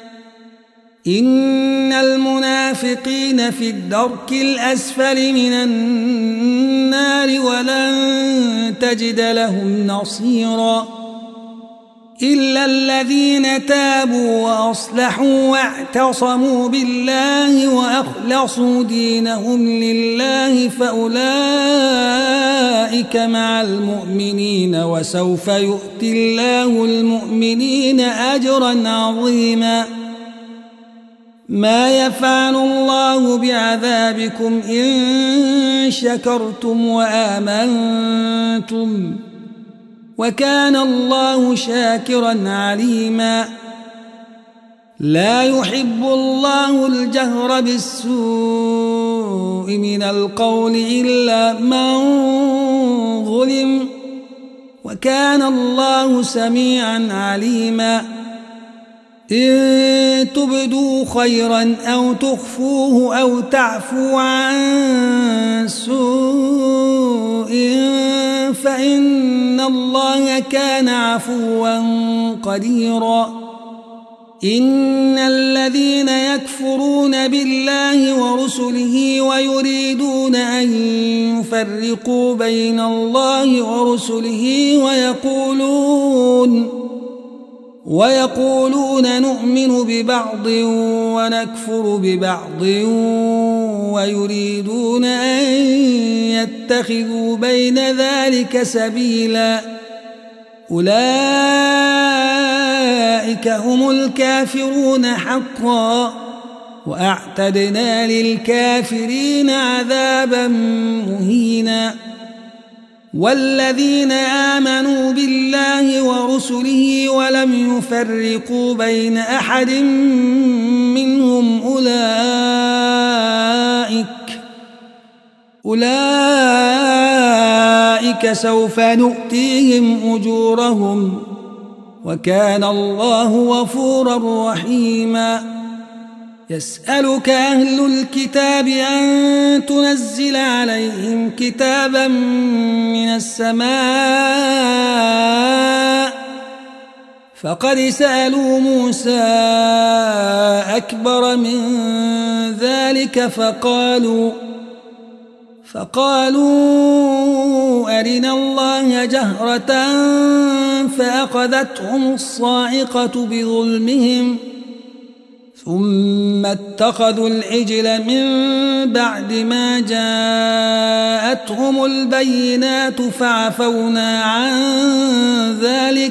إن المنافقين في الدرك الأسفل من النار ولن تجد لهم نصيرا إلا الذين تابوا وأصلحوا واعتصموا بالله وأخلصوا دينهم لله فأولئك مع المؤمنين وسوف يؤتي الله المؤمنين أجرا عظيما ما يفعل الله بعذابكم إن شكرتم وآمنتم وكان الله شاكرا عليما لا يحب الله الجهر بالسوء من القول إلا من ظلم وكان الله سميعا عليما إن تبدوا خيرا أو تخفوه أو تعفو عن سوء فإن الله كان عفوا قديرا إن الذين يكفرون بالله ورسله ويريدون أن يفرقوا بين الله ورسله ويقولون ويقولون نؤمن ببعض ونكفر ببعض ويريدون أن يتخذوا بين ذلك سبيلا أولئك هم الكافرون حقا وأعتدنا للكافرين عذابا مهينا والذين آمنوا بالله ورسله ولم يفرقوا بين أحد منهم أولئك أولئك سوف نؤتيهم أجورهم وكان الله غفورا رحيما يسألك أهل الكتاب أن تنزل عليهم كتابا من السماء فقد سألوا موسى أكبر من ذلك فقالوا فقالوا أرنا الله جهرة فأخذتهم الصاعقة بظلمهم ثم اتخذوا العجل من بعد ما جاءتهم البينات فعفونا عن ذلك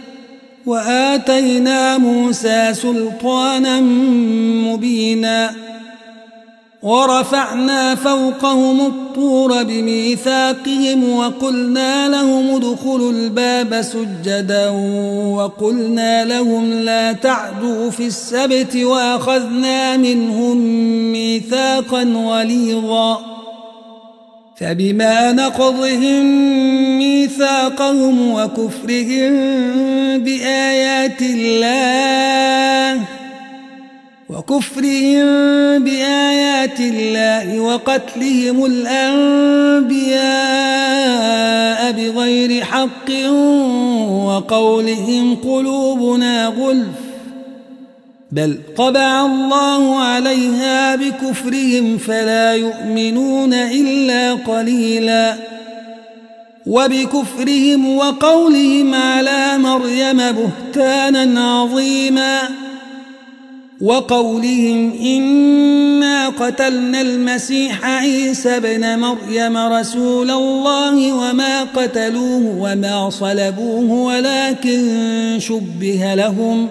وآتينا موسى سلطانا مبينا ورفعنا فوقهم الطور بميثاقهم وقلنا لهم ادخلوا الباب سجدا وقلنا لهم لا تعدوا في السبت وأخذنا منهم ميثاقا غليظا فبما نقضهم ميثاقهم وكفرهم بآيات الله وكفرهم بآيات الله وقتلهم الأنبياء بغير حق وقولهم قلوبنا غلف بل طبع الله عليها بكفرهم فلا يؤمنون إلا قليلا وبكفرهم وقولهم على مريم بهتانا عظيما وقولهم إنا قتلنا المسيح عيسى ابن مريم رسول الله وما قتلوه وما صلبوه ولكن شبه لهم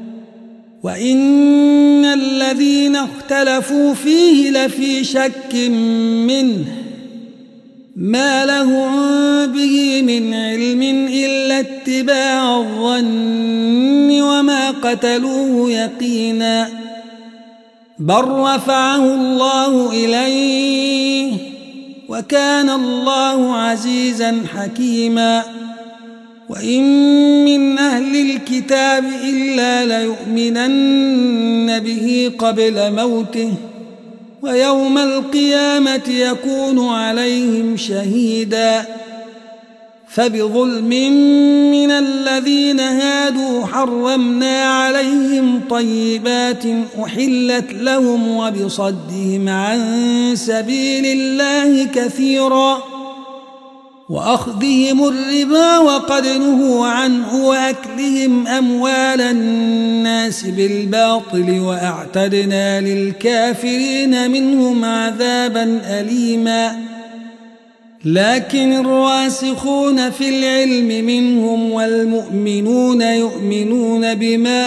وإن الذين اختلفوا فيه لفي شك منه ما لهم به من علم إلا اتباع الظن وما قتلوه يقينا بل رفعه الله إليه وكان الله عزيزا حكيما وإن من أهل الكتاب إلا ليؤمنن به قبل موته ويوم القيامة يكون عليهم شهيدا فبظلم من الذين هادوا حرمنا عليهم طيبات أحلت لهم وبصدهم عن سبيل الله كثيرا وأخذهم الربا وقد نهوا عنه وأكلهم أموال الناس بالباطل وأعتدنا للكافرين منهم عذابا أليما لكن الراسخون في العلم منهم والمؤمنون يؤمنون بما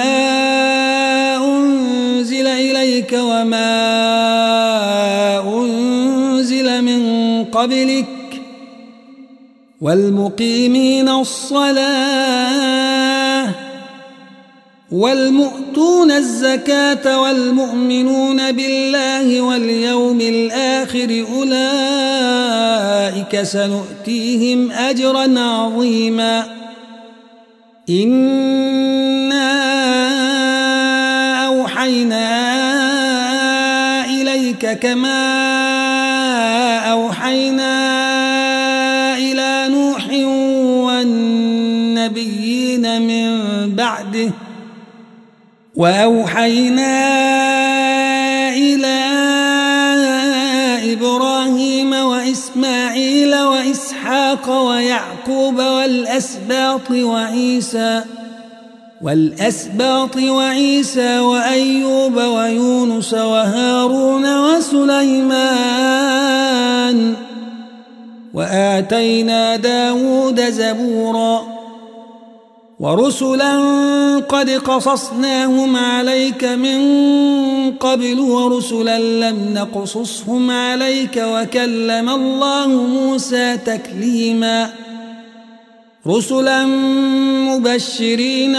أنزل إليك وما أنزل من قبلك والمقيمين الصلاة والمؤتون الزكاة والمؤمنون بالله واليوم الآخر أولئك سنؤتيهم أجرا عظيما إنا أوحينا إليك كما أوحينا والنبيين من بعده وأوحينا إلى إبراهيم وإسماعيل وإسحاق ويعقوب والأسباط وعيسى والأسباط وعيسى وأيوب ويونس وهارون وسليمان وآتينا داود زبورا ورسلا قد قصصناهم عليك من قبل ورسلا لم نقصصهم عليك وكلم الله موسى تكليما رسلا مبشرين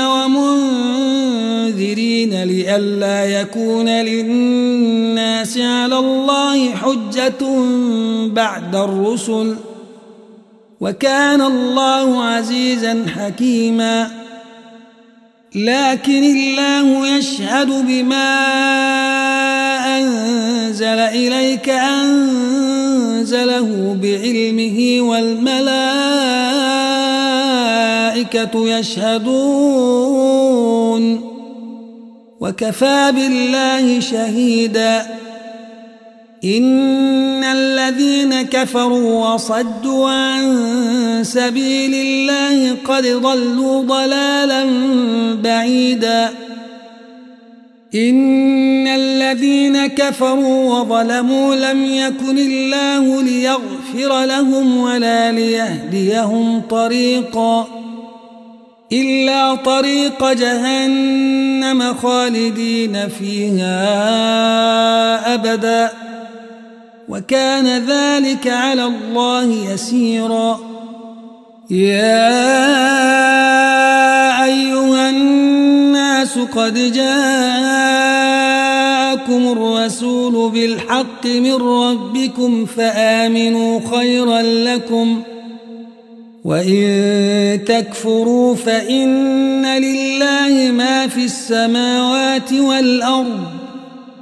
ومنذرين لئلا يكون للناس على الله حجة بعد الرسل وكان الله عزيزا حكيما لكن الله يشهد بما أنزل إليك أنزله بعلمه والملائكة يشهدون وكفى بالله شهيدا إن الذين كفروا وصدوا عن سبيل الله قد ضلوا ضلالا بعيدا إن الذين كفروا وظلموا لم يكن الله ليغفر لهم ولا ليهديهم طريقا إلا طريق جهنم خالدين فيها أبدا وكان ذلك على الله يسيرا يا أيها الناس قد جاءكم الرسول بالحق من ربكم فآمنوا خيرا لكم وإن تكفروا فإن لله ما في السماوات والأرض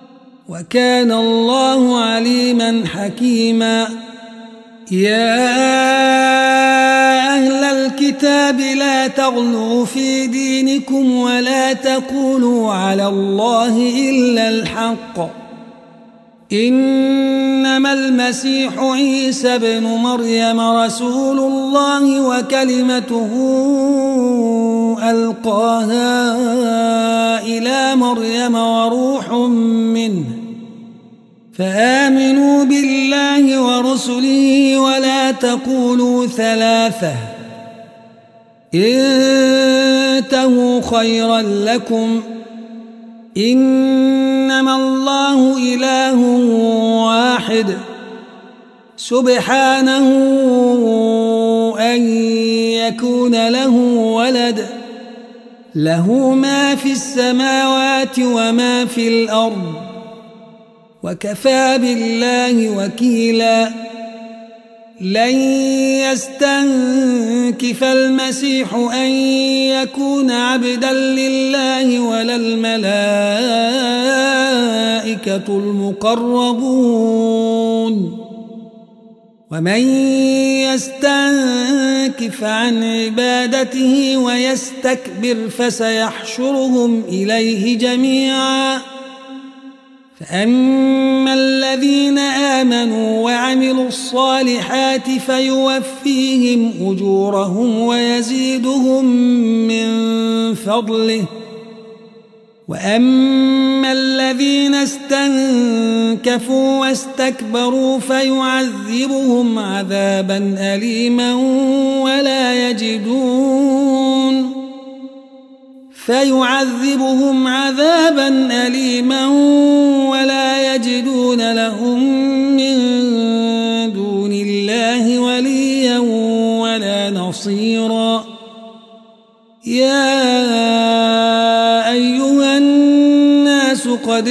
وكان الله عليما حكيما. يا أهل الكتاب لا تغلوا في دينكم ولا تقولوا على الله إلا الحق، إنما المسيح عيسى ابن مريم رسول الله وكلمته ألقاها إلى مريم وروح منه، فآمنوا بالله ورسله ولا تقولوا ثلاثة، انتهوا خيرا لكم، إنما الله إله واحد سبحانه أن يكون له ولد، له ما في السماوات وما في الأرض، وكفى بالله وكيلا. لن يستنكف المسيح أن يكون عبدا لله ولا الملائكة المقربون، ومن يستنكف عن عبادته ويستكبر فسيحشرهم إليه جميعا. فأما الذين آمنوا وعملوا الصالحات فيوفيهم أجورهم ويزيدهم من فضله، وأما الذين استنكفوا واستكبروا فيعذبهم عذابا أليما ولا يجدون فيعذبهم عذابا أليما ولا يجدون لهم من دون الله وليا ولا نصيرا. يا أيها الناس قد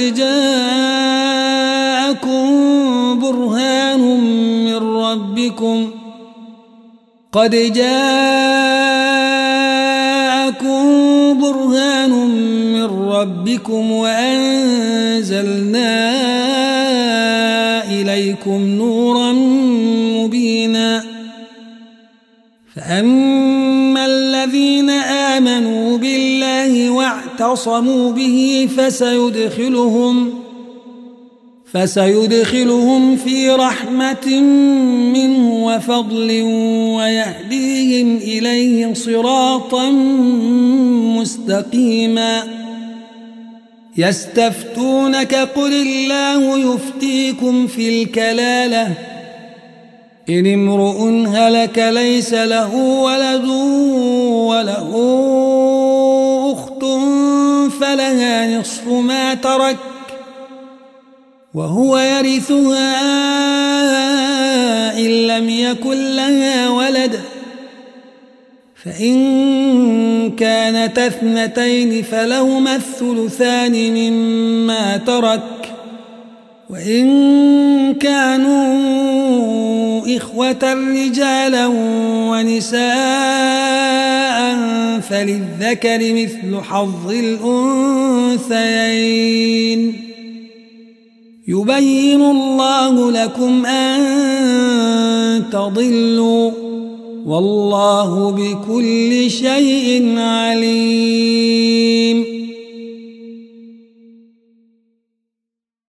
جاءكم برهان من ربكم قد جاءكم برهان من ربكم وأنزلنا إليكم نورا مبينا. فأما الذين آمنوا بالله واعتصموا به فسيدخلهم فسيدخلهم في رحمة منه وفضل ويهديهم إليه صراطا مستقيما. يستفتونك قل الله يفتيكم في الكلالة إن امرؤ هلك ليس له ولد وله أخت فلها نصف ما ترك وهو يرثها إن لم يكن لها ولد، فإن كانت اثنتين فلهما الثلثان مما ترك، وإن كانوا إخوة رجالا ونساء فللذكر مثل حظ الأنثيين. يبين الله لكم أن تضلوا والله بكل شيء عليم.